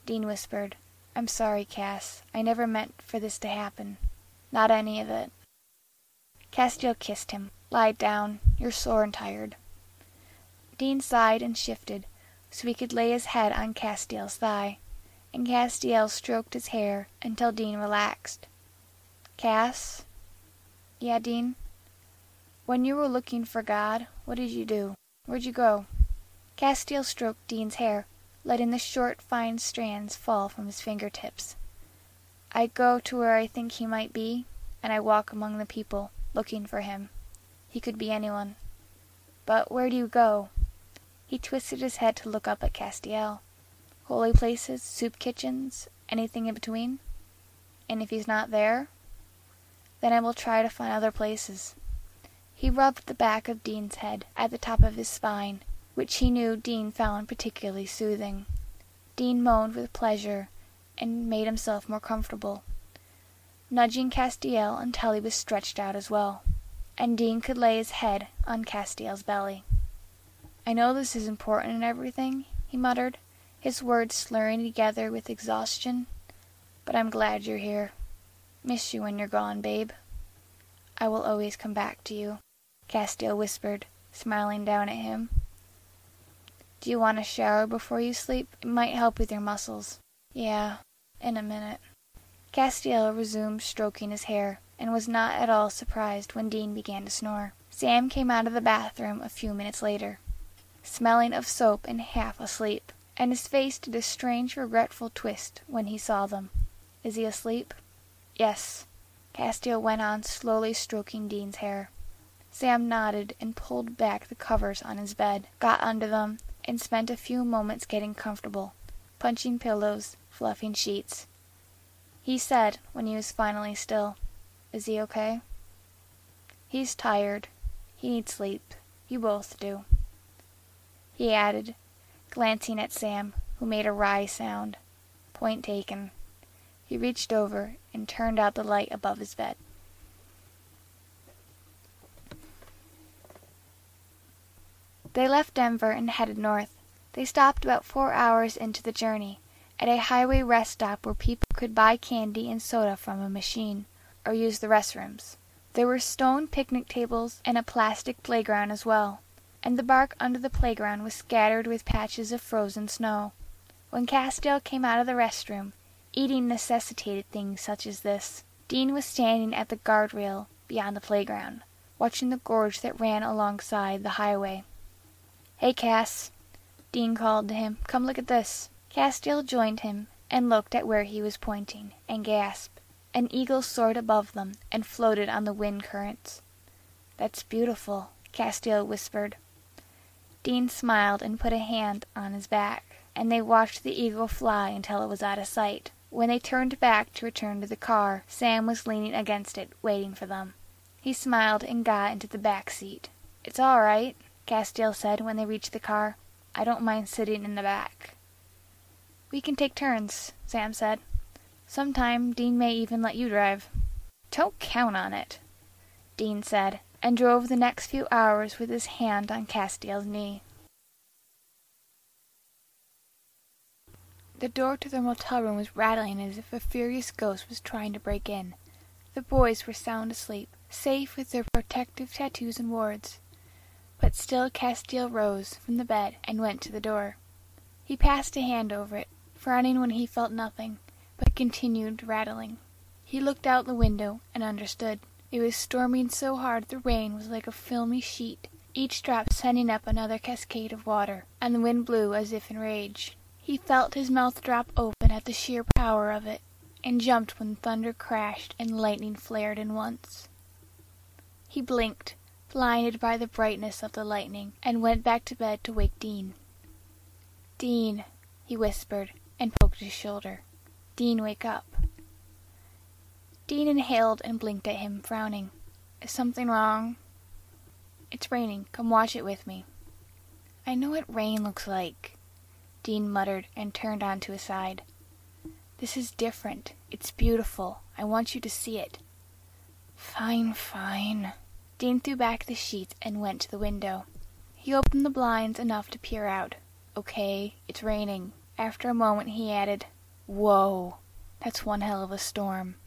[SPEAKER 1] Dean whispered. "I'm sorry, Cass. I never meant for this to happen. Not any of it." Castiel kissed him. "Lie down. You're sore and tired." Dean sighed and shifted, so he could lay his head on Castiel's thigh, and Castiel stroked his hair until Dean relaxed. "Cass?" "Yeah, Dean?" "When you were looking for God, what did you do? Where'd you go?" Castiel stroked Dean's hair, letting the short, fine strands fall from his fingertips. "I go to where I think he might be, and I walk among the people, looking for him. He could be anyone." "But where do you go?" He twisted his head to look up at Castiel. "Holy places, soup kitchens, anything in between? And if he's not there, then I will try to find other places." He rubbed the back of Dean's head at the top of his spine, which he knew Dean found particularly soothing. Dean moaned with pleasure and made himself more comfortable, nudging Castiel until he was stretched out as well, and Dean could lay his head on Castiel's belly. "I know this is important and everything," he muttered, his words slurring together with exhaustion, "but I'm glad you're here. Miss you when you're gone, babe." "I will always come back to you," Castiel whispered, smiling down at him. "Do you want a shower before you sleep? It might help with your muscles." "Yeah, in a minute." Castiel resumed stroking his hair, and was not at all surprised when Dean began to snore. Sam came out of the bathroom a few minutes later, smelling of soap and half asleep, and his face did a strange regretful twist when he saw them. "Is he asleep?" "Yes." Castiel went on slowly stroking Dean's hair. Sam nodded and pulled back the covers on his bed, got under them, and spent a few moments getting comfortable, punching pillows, fluffing sheets. He said, when he was finally still, "Is he okay?" "He's tired. He needs sleep. You both do." He added, glancing at Sam, who made a wry sound. "Point taken." He reached over and turned out the light above his bed. They left Denver and headed north. They stopped about 4 hours into the journey, at a highway rest stop where people could buy candy and soda from a machine, or use the restrooms. There were stone picnic tables and a plastic playground as well, and the bark under the playground was scattered with patches of frozen snow. When Castiel came out of the restroom, eating necessitated things such as this, Dean was standing at the guardrail beyond the playground, watching the gorge that ran alongside the highway. "Hey, Cass," Dean called to him. "Come look at this." Castiel joined him and looked at where he was pointing, and gasped. An eagle soared above them and floated on the wind currents. "That's beautiful," Castiel whispered. Dean smiled and put a hand on his back, and they watched the eagle fly until it was out of sight. When they turned back to return to the car, Sam was leaning against it, waiting for them. He smiled and got into the back seat. "It's all right," Castiel said when they reached the car. "I don't mind sitting in the back." "We can take turns," Sam said. "Sometime Dean may even let you drive." "Don't count on it," Dean said, and drove the next few hours with his hand on Castiel's knee. The door to their motel room was rattling as if a furious ghost was trying to break in. The boys were sound asleep, safe with their protective tattoos and wards. But still Castiel rose from the bed and went to the door. He passed a hand over it, frowning when he felt nothing, but continued rattling. He looked out the window and understood. It was storming so hard the rain was like a filmy sheet, each drop sending up another cascade of water, and the wind blew as if in rage. He felt his mouth drop open at the sheer power of it, and jumped when thunder crashed and lightning flared in once. He blinked, blinded by the brightness of the lightning, and went back to bed to wake Dean. "Dean," he whispered, and poked his shoulder. "Dean, wake up." Dean inhaled and blinked at him, frowning. "Is something wrong?" "It's raining. Come watch it with me." "I know what rain looks like," Dean muttered and turned onto his side. "This is different. It's beautiful. I want you to see it." "Fine, fine." Dean threw back the sheets and went to the window. He opened the blinds enough to peer out. "Okay, it's raining." After a moment he added, Whoa, that's one hell of a storm.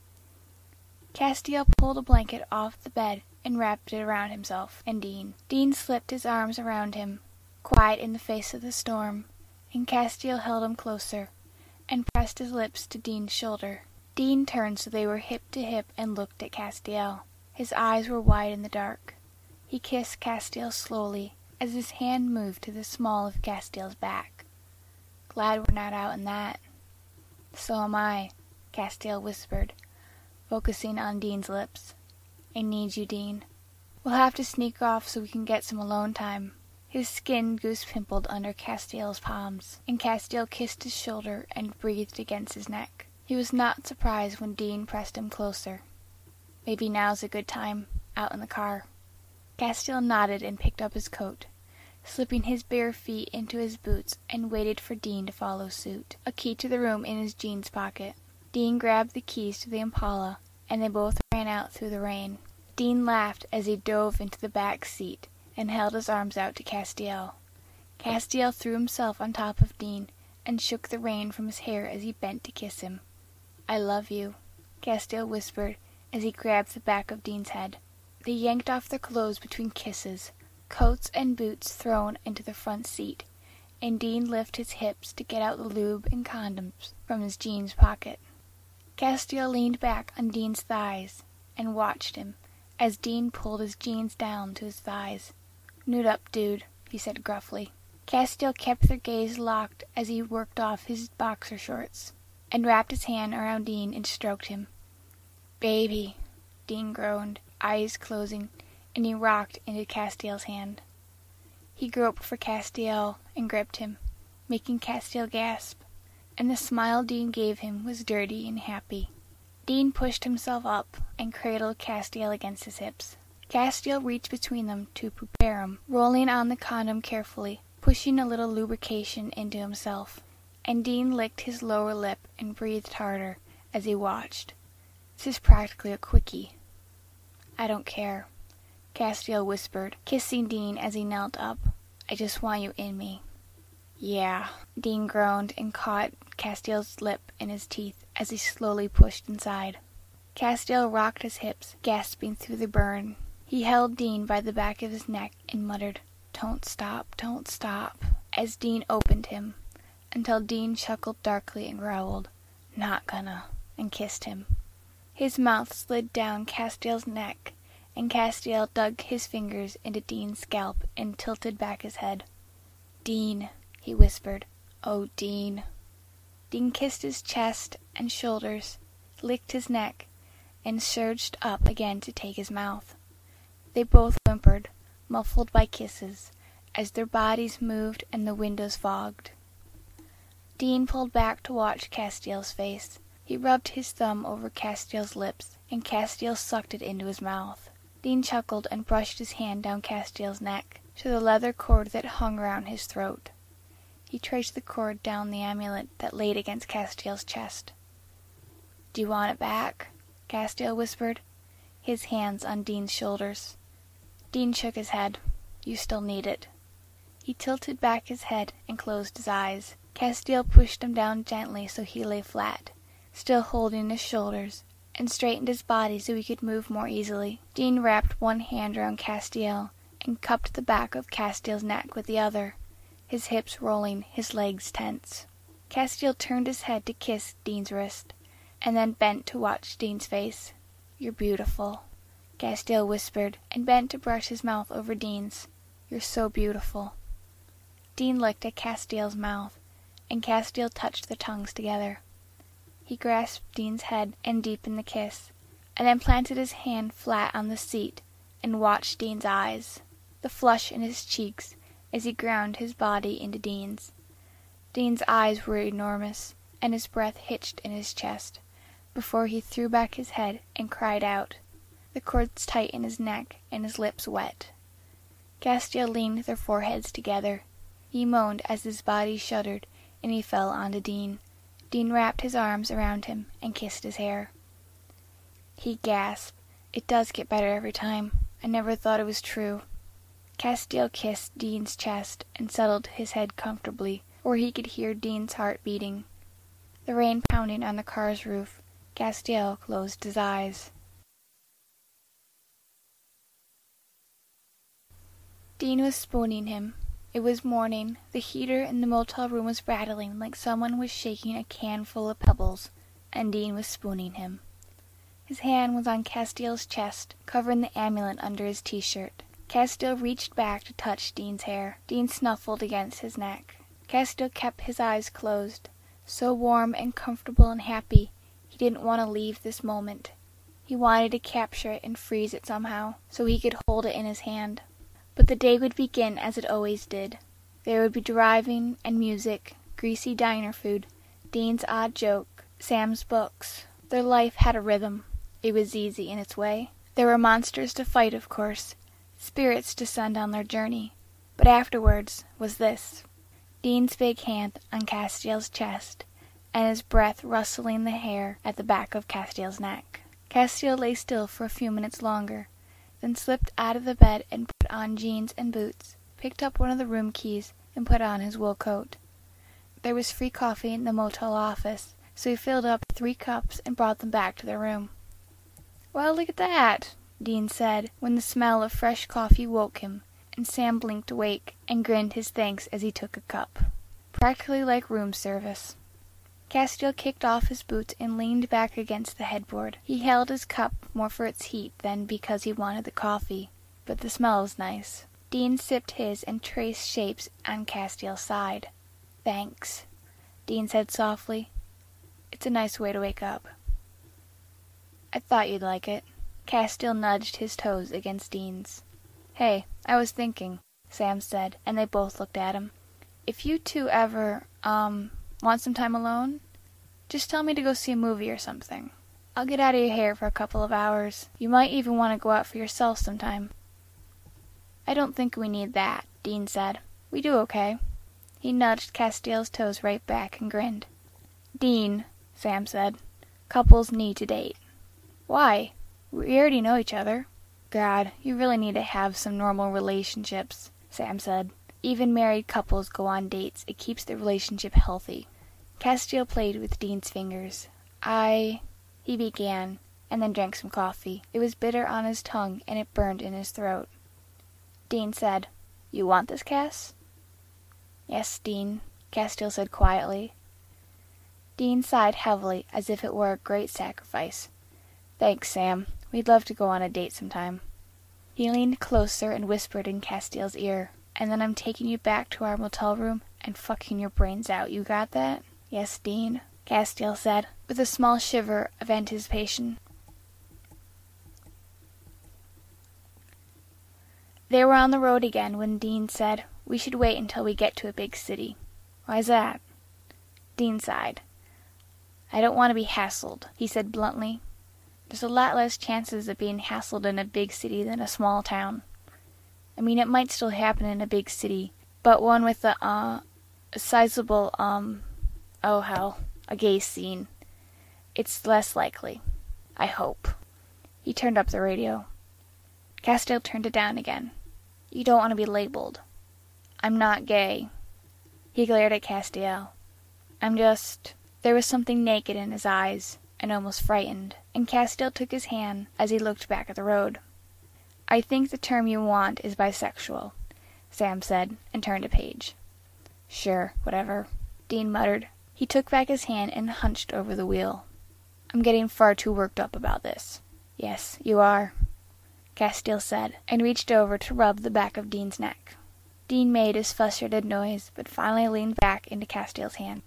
[SPEAKER 1] Castiel pulled a blanket off the bed and wrapped it around himself and Dean. Dean slipped his arms around him, quiet in the face of the storm, and Castiel held him closer and pressed his lips to Dean's shoulder. Dean turned so they were hip to hip and looked at Castiel. His eyes were wide in the dark. He kissed Castiel slowly as his hand moved to the small of Castiel's back. Glad we're not out in that. So am I, Castiel whispered, focusing on Dean's lips. I need you, Dean. We'll have to sneak off so we can get some alone time. His skin goose-pimpled under Castiel's palms, and Castiel kissed his shoulder and breathed against his neck. He was not surprised when Dean pressed him closer. Maybe now's a good time, out in the car. Castiel nodded and picked up his coat, slipping his bare feet into his boots, and waited for Dean to follow suit, a key to the room in his jeans pocket. Dean grabbed the keys to the Impala, and they both ran out through the rain. Dean laughed as he dove into the back seat and held his arms out to Castiel. Castiel threw himself on top of Dean and shook the rain from his hair as he bent to kiss him. I love you, Castiel whispered as he grabbed the back of Dean's head. They yanked off their clothes between kisses, coats and boots thrown into the front seat, and Dean lifted his hips to get out the lube and condoms from his jeans pocket. Castiel leaned back on Dean's thighs and watched him as Dean pulled his jeans down to his thighs. Nude up, dude, he said gruffly. Castiel kept their gaze locked as he worked off his boxer shorts and wrapped his hand around Dean and stroked him. Baby, Dean groaned, eyes closing, and he rocked into Castiel's hand. He groped for Castiel and gripped him, making Castiel gasp, and the smile Dean gave him was dirty and happy. Dean pushed himself up and cradled Castiel against his hips. Castiel reached between them to prepare him, rolling on the condom carefully, pushing a little lubrication into himself, and Dean licked his lower lip and breathed harder as he watched. This is practically a quickie. I don't care, Castiel whispered, kissing Dean as he knelt up. I just want you in me. Yeah, Dean groaned and caught Castiel's lip in his teeth as he slowly pushed inside. Castiel rocked his hips, gasping through the burn. He held Dean by the back of his neck and muttered, don't stop, as Dean opened him, until Dean chuckled darkly and growled, not gonna, and kissed him. His mouth slid down Castiel's neck, and Castiel dug his fingers into Dean's scalp and tilted back his head. Dean, he whispered. Oh, Dean. Dean kissed his chest and shoulders, licked his neck, and surged up again to take his mouth. They both whimpered, muffled by kisses, as their bodies moved and the windows fogged. Dean pulled back to watch Castiel's face. He rubbed his thumb over Castiel's lips, and Castiel sucked it into his mouth. Dean chuckled and brushed his hand down Castiel's neck to the leather cord that hung around his throat. He traced the cord down the amulet that laid against Castiel's chest. Do you want it back? Castiel whispered, his hands on Dean's shoulders. Dean shook his head. You still need it. He tilted back his head and closed his eyes. Castiel pushed him down gently so he lay flat, still holding his shoulders, and straightened his body so he could move more easily. Dean wrapped one hand around Castiel and cupped the back of Castiel's neck with the other, his hips rolling, his legs tense. Castiel turned his head to kiss Dean's wrist, and then bent to watch Dean's face. You're beautiful, Castiel whispered, and bent to brush his mouth over Dean's. You're so beautiful. Dean looked at Castiel's mouth, and Castiel touched their tongues together. He grasped Dean's head and deepened the kiss, and then planted his hand flat on the seat and watched Dean's eyes, the flush in his cheeks as he ground his body into Dean's. Dean's eyes were enormous, and his breath hitched in his chest, before he threw back his head and cried out, the cords tight in his neck and his lips wet. Castiel leaned their foreheads together. He moaned as his body shuddered, and he fell onto Dean. Dean wrapped his arms around him and kissed his hair. He gasped. It does get better every time. I never thought it was true. Castiel kissed Dean's chest and settled his head comfortably, where he could hear Dean's heart beating. the rain pounding on the car's roof. Castiel closed his eyes. Dean was spooning him. It was morning. The heater in the motel room was rattling like someone was shaking a can full of pebbles, and Dean was spooning him. His hand was on Castiel's chest, covering the amulet under his t-shirt. Castiel reached back to touch Dean's hair. Dean snuffled against his neck. Castiel kept his eyes closed. So warm and comfortable and happy, he didn't want to leave this moment. He wanted to capture it and freeze it somehow, so he could hold it in his hand. But the day would begin as it always did. There would be driving and music, greasy diner food, Dean's odd joke, Sam's books. Their life had a rhythm. It was easy in its way. There were monsters to fight, of course, spirits to send on their journey. But afterwards was this. Dean's big hand on Castiel's chest, and his breath rustling the hair at the back of Castiel's neck. Castiel lay still for a few minutes longer, then slipped out of the bed and put on jeans and boots, picked up one of the room keys, and put on his wool coat. There was free coffee in the motel office, so he filled up 3 cups and brought them back to their room. "Well, look at that," Dean said, when the smell of fresh coffee woke him, and Sam blinked awake and grinned his thanks as he took a cup. Practically like room service. Castiel kicked off his boots and leaned back against the headboard. He held his cup more for its heat than because he wanted the coffee, but the smell was nice. Dean sipped his and traced shapes on Castiel's side. "Thanks," Dean said softly. "It's a nice way to wake up." "I thought you'd like it." Castiel nudged his toes against Dean's. "Hey, I was thinking," Sam said, and they both looked at him. "If you two ever, want some time alone? Just tell me to go see a movie or something. I'll get out of your hair for a couple of hours. You might even want to go out for yourself sometime." "I don't think we need that," Dean said. "We do okay." He nudged Castiel's toes right back and grinned. "Dean," Sam said, "couples need to date." "Why? We already know each other." "God, you really need to have some normal relationships," Sam said. "Even married couples go on dates. It keeps the relationship healthy." Castiel played with Dean's fingers. He began, and then drank some coffee. It was bitter on his tongue, and it burned in his throat. Dean said, "You want this, Cass?" "Yes, Dean," Castiel said quietly. Dean sighed heavily, as if it were a great sacrifice. "Thanks, Sam. We'd love to go on a date sometime." He leaned closer and whispered in Castiel's ear, "And then I'm taking you back to our motel room and fucking your brains out. You got that?" "Yes, Dean," Castiel said, with a small shiver of anticipation. They were on the road again when Dean said, "We should wait until we get to a big city." "Why's that?" Dean sighed. "I don't want to be hassled," he said bluntly. "There's a lot less chances of being hassled in a big city than a small town. I mean, it might still happen in a big city, but one with a sizable, oh hell, a gay scene. It's less likely. I hope." He turned up the radio. Castiel turned it down again. "You don't want to be labeled." "I'm not gay." He glared at Castiel. "I'm just—" There was something naked in his eyes, and almost frightened, and Castiel took his hand as he looked back at the road. "I think the term you want is bisexual," Sam said, and turned a page. "Sure, whatever," Dean muttered. He took back his hand and hunched over the wheel. "I'm getting far too worked up about this." "Yes, you are," Castiel said, and reached over to rub the back of Dean's neck. Dean made his frustrated noise, but finally leaned back into Castiel's hand.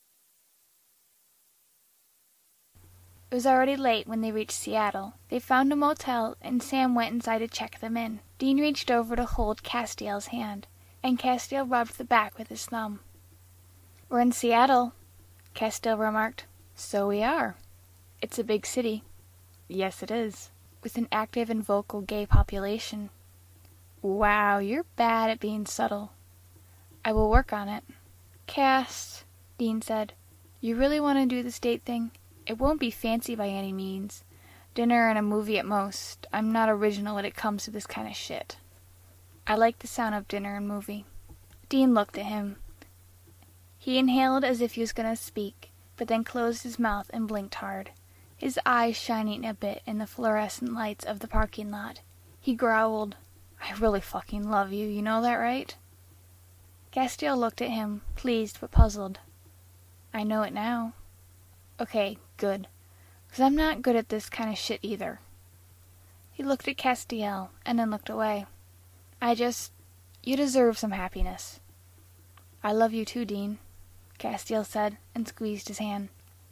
[SPEAKER 1] It was already late when they reached Seattle. They found a motel, and Sam went inside to check them in. Dean reached over to hold Castiel's hand, and Castiel rubbed the back with his thumb. "We're in Seattle," Castiel remarked. "So we are. It's a big city." "Yes, it is. With an active and vocal gay population." "Wow, you're bad at being subtle." "I will work on it." "Cass," Dean said, "you really want to do this date thing? It won't be fancy by any means. Dinner and a movie at most. I'm not original when it comes to this kind of shit." "I like the sound of dinner and movie." Dean looked at him. He inhaled as if he was going to speak, but then closed his mouth and blinked hard, his eyes shining a bit in the fluorescent lights of the parking lot. He growled, "I really fucking love you, you know that, right?" Castiel looked at him, pleased but puzzled. "I know it now." "Okay, good. 'Cause I'm not good at this kind of shit either." He looked at Castiel, and then looked away. You deserve some happiness." "I love you too, Dean," Castiel said, and squeezed his hand.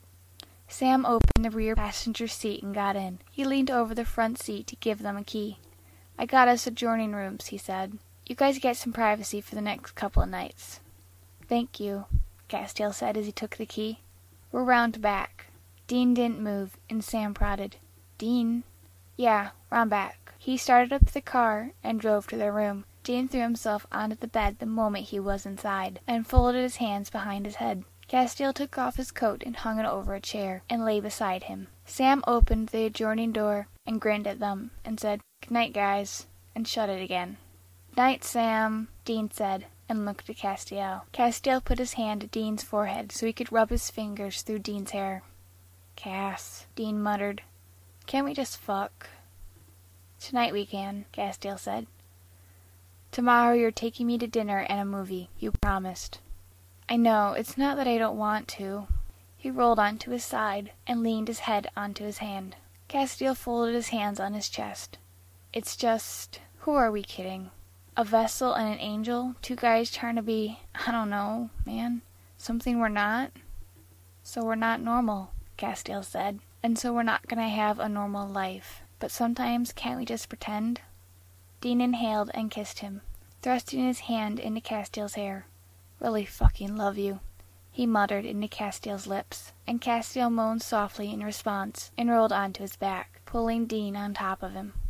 [SPEAKER 1] Sam opened the rear passenger seat and got in. He leaned over the front seat to give them a key. "I got us adjoining rooms," he said. "You guys get some privacy for the next couple of nights." "Thank you," Castiel said as he took the key. "We're round back." Dean didn't move, and Sam prodded. "Dean?" "Yeah, round back." He started up the car and drove to their room. Dean threw himself onto the bed the moment he was inside, and folded his hands behind his head. Castiel took off his coat and hung it over a chair, and lay beside him. Sam opened the adjoining door and grinned at them, and said, "Good night, guys," and shut it again. "Night, Sam," Dean said, and looked at Castiel. Castiel put his hand to Dean's forehead so he could rub his fingers through Dean's hair. "Cass," Dean muttered. "Can't we just fuck?" "Tonight we can," Castiel said. "Tomorrow you're taking me to dinner and a movie. You promised." "I know, it's not that I don't want to." He rolled onto his side and leaned his head onto his hand. Castiel folded his hands on his chest. "It's just, who are we kidding? A vessel and an angel? Two guys trying to be, I don't know, man, something we're not?" "So we're not normal," Castiel said, "and so we're not gonna have a normal life. But sometimes can't we just pretend?" Dean inhaled and kissed him, thrusting his hand into Castiel's hair. "Really fucking love you," he muttered into Castiel's lips, and Castiel moaned softly in response and rolled onto his back, pulling Dean on top of him.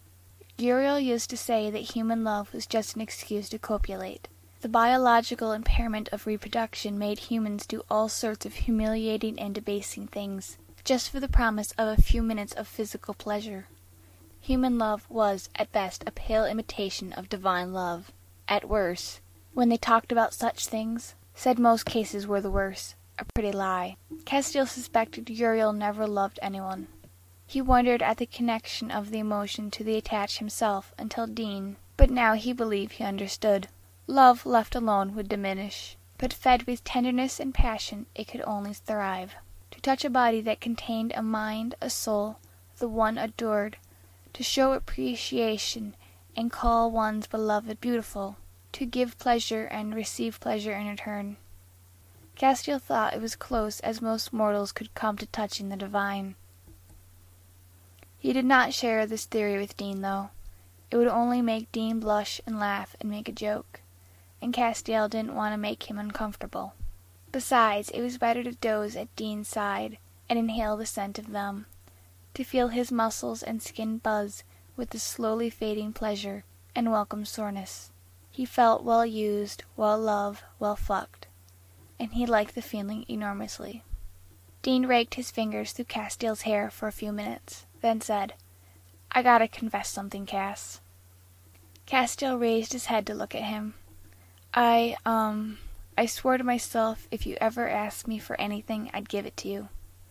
[SPEAKER 1] Uriel used to say that human love was just an excuse to copulate. The biological impairment of reproduction made humans do all sorts of humiliating and debasing things, just for the promise of a few minutes of physical pleasure. Human love was, at best, a pale imitation of divine love. At worst, when they talked about such things, said most cases were the worst, a pretty lie. Castiel suspected Uriel never loved anyone. He wondered at the connection of the emotion to the attached himself until Dean, but now he believed he understood. Love left alone would diminish, but fed with tenderness and passion it could only thrive. To touch a body that contained a mind, a soul, the one adored, to show appreciation and call one's beloved beautiful, to give pleasure and receive pleasure in return. Castiel thought it was close as most mortals could come to touching the divine. He did not share this theory with Dean, though. It would only make Dean blush and laugh and make a joke, and Castiel didn't want to make him uncomfortable. Besides, it was better to doze at Dean's side and inhale the scent of them, to feel his muscles and skin buzz with the slowly fading pleasure and welcome soreness. He felt well used, well loved, well fucked, and he liked the feeling enormously. Dean raked his fingers through Castiel's hair for a few minutes, then said, "I gotta confess something, Cass." Castiel raised his head to look at him. I swore to myself if you ever asked me for anything, I'd give it to you."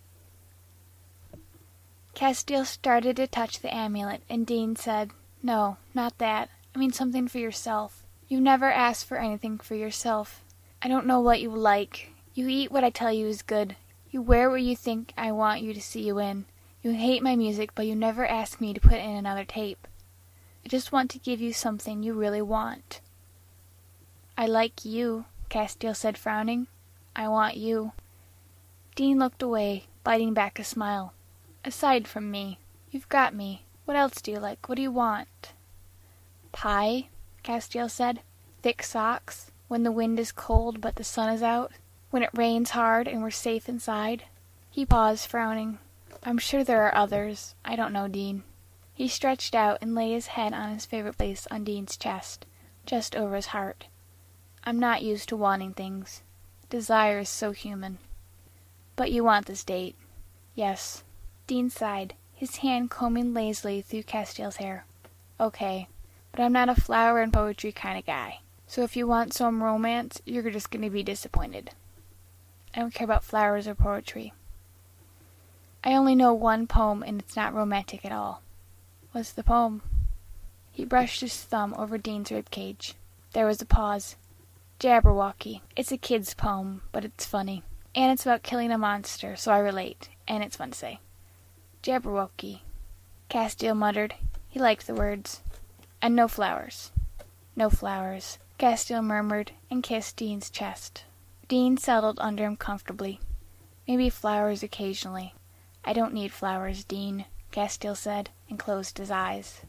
[SPEAKER 1] Castiel started to touch the amulet, and Dean said, "No, not that. I mean something for yourself. You never asked for anything for yourself. I don't know what you like. You eat what I tell you is good. You wear what you think I want you to see you in. You hate my music, but you never ask me to put in another tape. I just want to give you something you really want." "I like you," Castiel said, frowning. "I want you." Dean looked away, biting back a smile. "Aside from me, you've got me. What else do you like? What do you want?" "Pie," Castiel said. "Thick socks, when the wind is cold but the sun is out. When it rains hard and we're safe inside." He paused, frowning. "I'm sure there are others. I don't know, Dean." He stretched out and laid his head on his favorite place on Dean's chest, just over his heart. "I'm not used to wanting things. Desire is so human. But you want this date." "Yes." Dean sighed, his hand combing lazily through Castiel's hair. "Okay, but I'm not a flower and poetry kind of guy. So if you want some romance, you're just going to be disappointed." I don't care about flowers or poetry. I only know one poem, and it's not romantic at all. What's the poem? He brushed his thumb over Dean's ribcage. There was a pause. Jabberwocky. It's a kid's poem, but it's funny. And it's about killing a monster, so I relate, and it's fun to say. Jabberwocky. Castiel muttered. He liked the words. And no flowers. No flowers, Castiel murmured and kissed Dean's chest. Dean settled under him comfortably. Maybe flowers occasionally. I don't need flowers, Dean, Castiel said, and closed his eyes.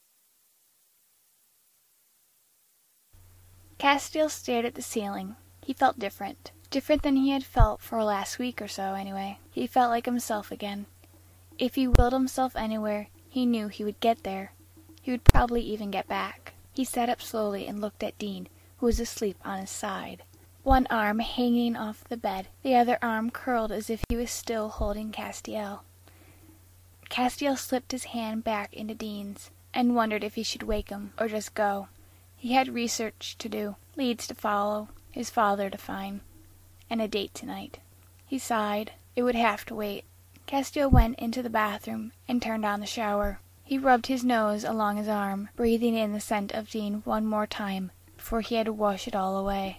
[SPEAKER 1] Castiel stared at the ceiling. He felt different. Different than he had felt for last week or so, anyway. He felt like himself again. If he willed himself anywhere, he knew he would get there. He would probably even get back. He sat up slowly and looked at Dean, who was asleep on his side. One arm hanging off the bed, the other arm curled as if he was still holding Castiel. Castiel slipped his hand back into Dean's, and wondered if he should wake him, or just go. He had research to do, leads to follow, his father to find, and a date tonight. He sighed. It would have to wait. Castiel went into the bathroom and turned on the shower. He rubbed his nose along his arm, breathing in the scent of Dean one more time before he had to wash it all away.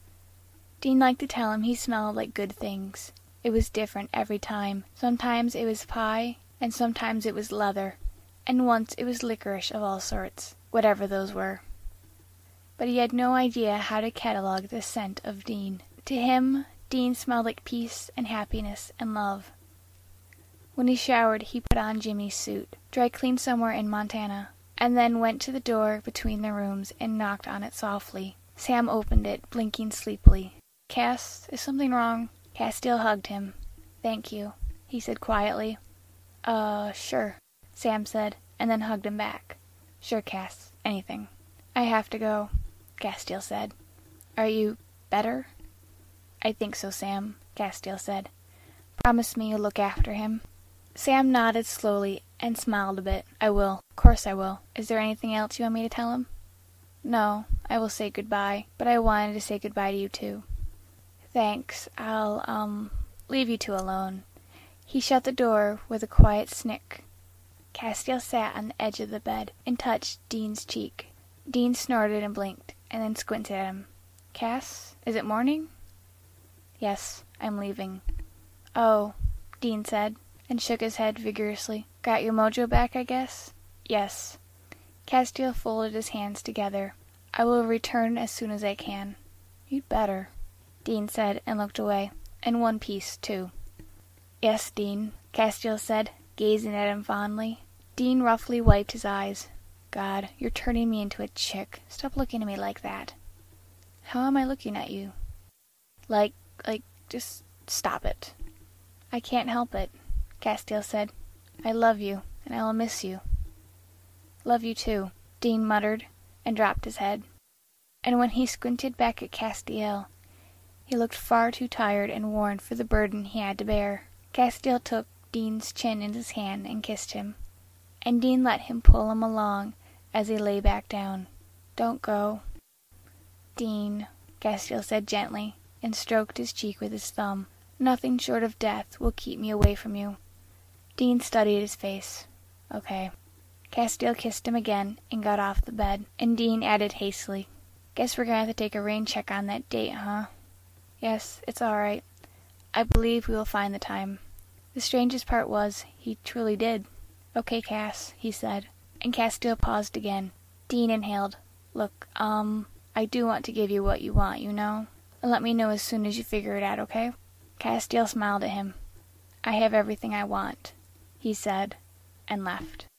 [SPEAKER 1] Dean liked to tell him he smelled like good things. It was different every time. Sometimes it was pie, and sometimes it was leather, and once it was licorice of all sorts, whatever those were. But he had no idea how to catalog the scent of Dean. To him, Dean smelled like peace and happiness and love. When he showered, he put on Jimmy's suit, dry cleaned somewhere in Montana, and then went to the door between the rooms and knocked on it softly. Sam opened it, blinking sleepily. Cass, is something wrong? Castiel hugged him. Thank you, he said quietly. Sure, Sam said, and then hugged him back. Sure, Cass, anything. I have to go, Castiel said. Are you better? I think so, Sam, Castiel said. Promise me you'll look after him. Sam nodded slowly and smiled a bit. I will. Of course I will. Is there anything else you want me to tell him? No, I will say goodbye, but I wanted to say goodbye to you too. Thanks. I'll, leave you two alone. He shut the door with a quiet snick. Castiel sat on the edge of the bed and touched Dean's cheek. Dean snorted and blinked, and then squinted at him. Cass, is it morning? Yes, I'm leaving. Oh, Dean said, and shook his head vigorously. Got your mojo back, I guess? Yes. Castiel folded his hands together. I will return as soon as I can. You'd better, Dean said, and looked away. In one piece, too. Yes, Dean, Castiel said, gazing at him fondly. Dean roughly wiped his eyes. God, you're turning me into a chick. Stop looking at me like that. How am I looking at you? Like, just stop it. I can't help it, Castiel said. I love you, and I will miss you. Love you too, Dean muttered, and dropped his head. And when he squinted back at Castiel, he looked far too tired and worn for the burden he had to bear. Castiel took Dean's chin in his hand and kissed him, and Dean let him pull him along as he lay back down. Don't go. Dean, Castiel said gently, and stroked his cheek with his thumb. Nothing short of death will keep me away from you. Dean studied his face. Okay. Castiel kissed him again and got off the bed, and Dean added hastily, Guess we're gonna have to take a rain check on that date, huh? Yes, it's all right. I believe we will find the time. The strangest part was, he truly did. Okay, Cass, he said, and Castiel paused again. Dean inhaled. Look, I do want to give you what you want, you know? And let me know as soon as you figure it out, okay? Castiel smiled at him. I have everything I want, he said, and left.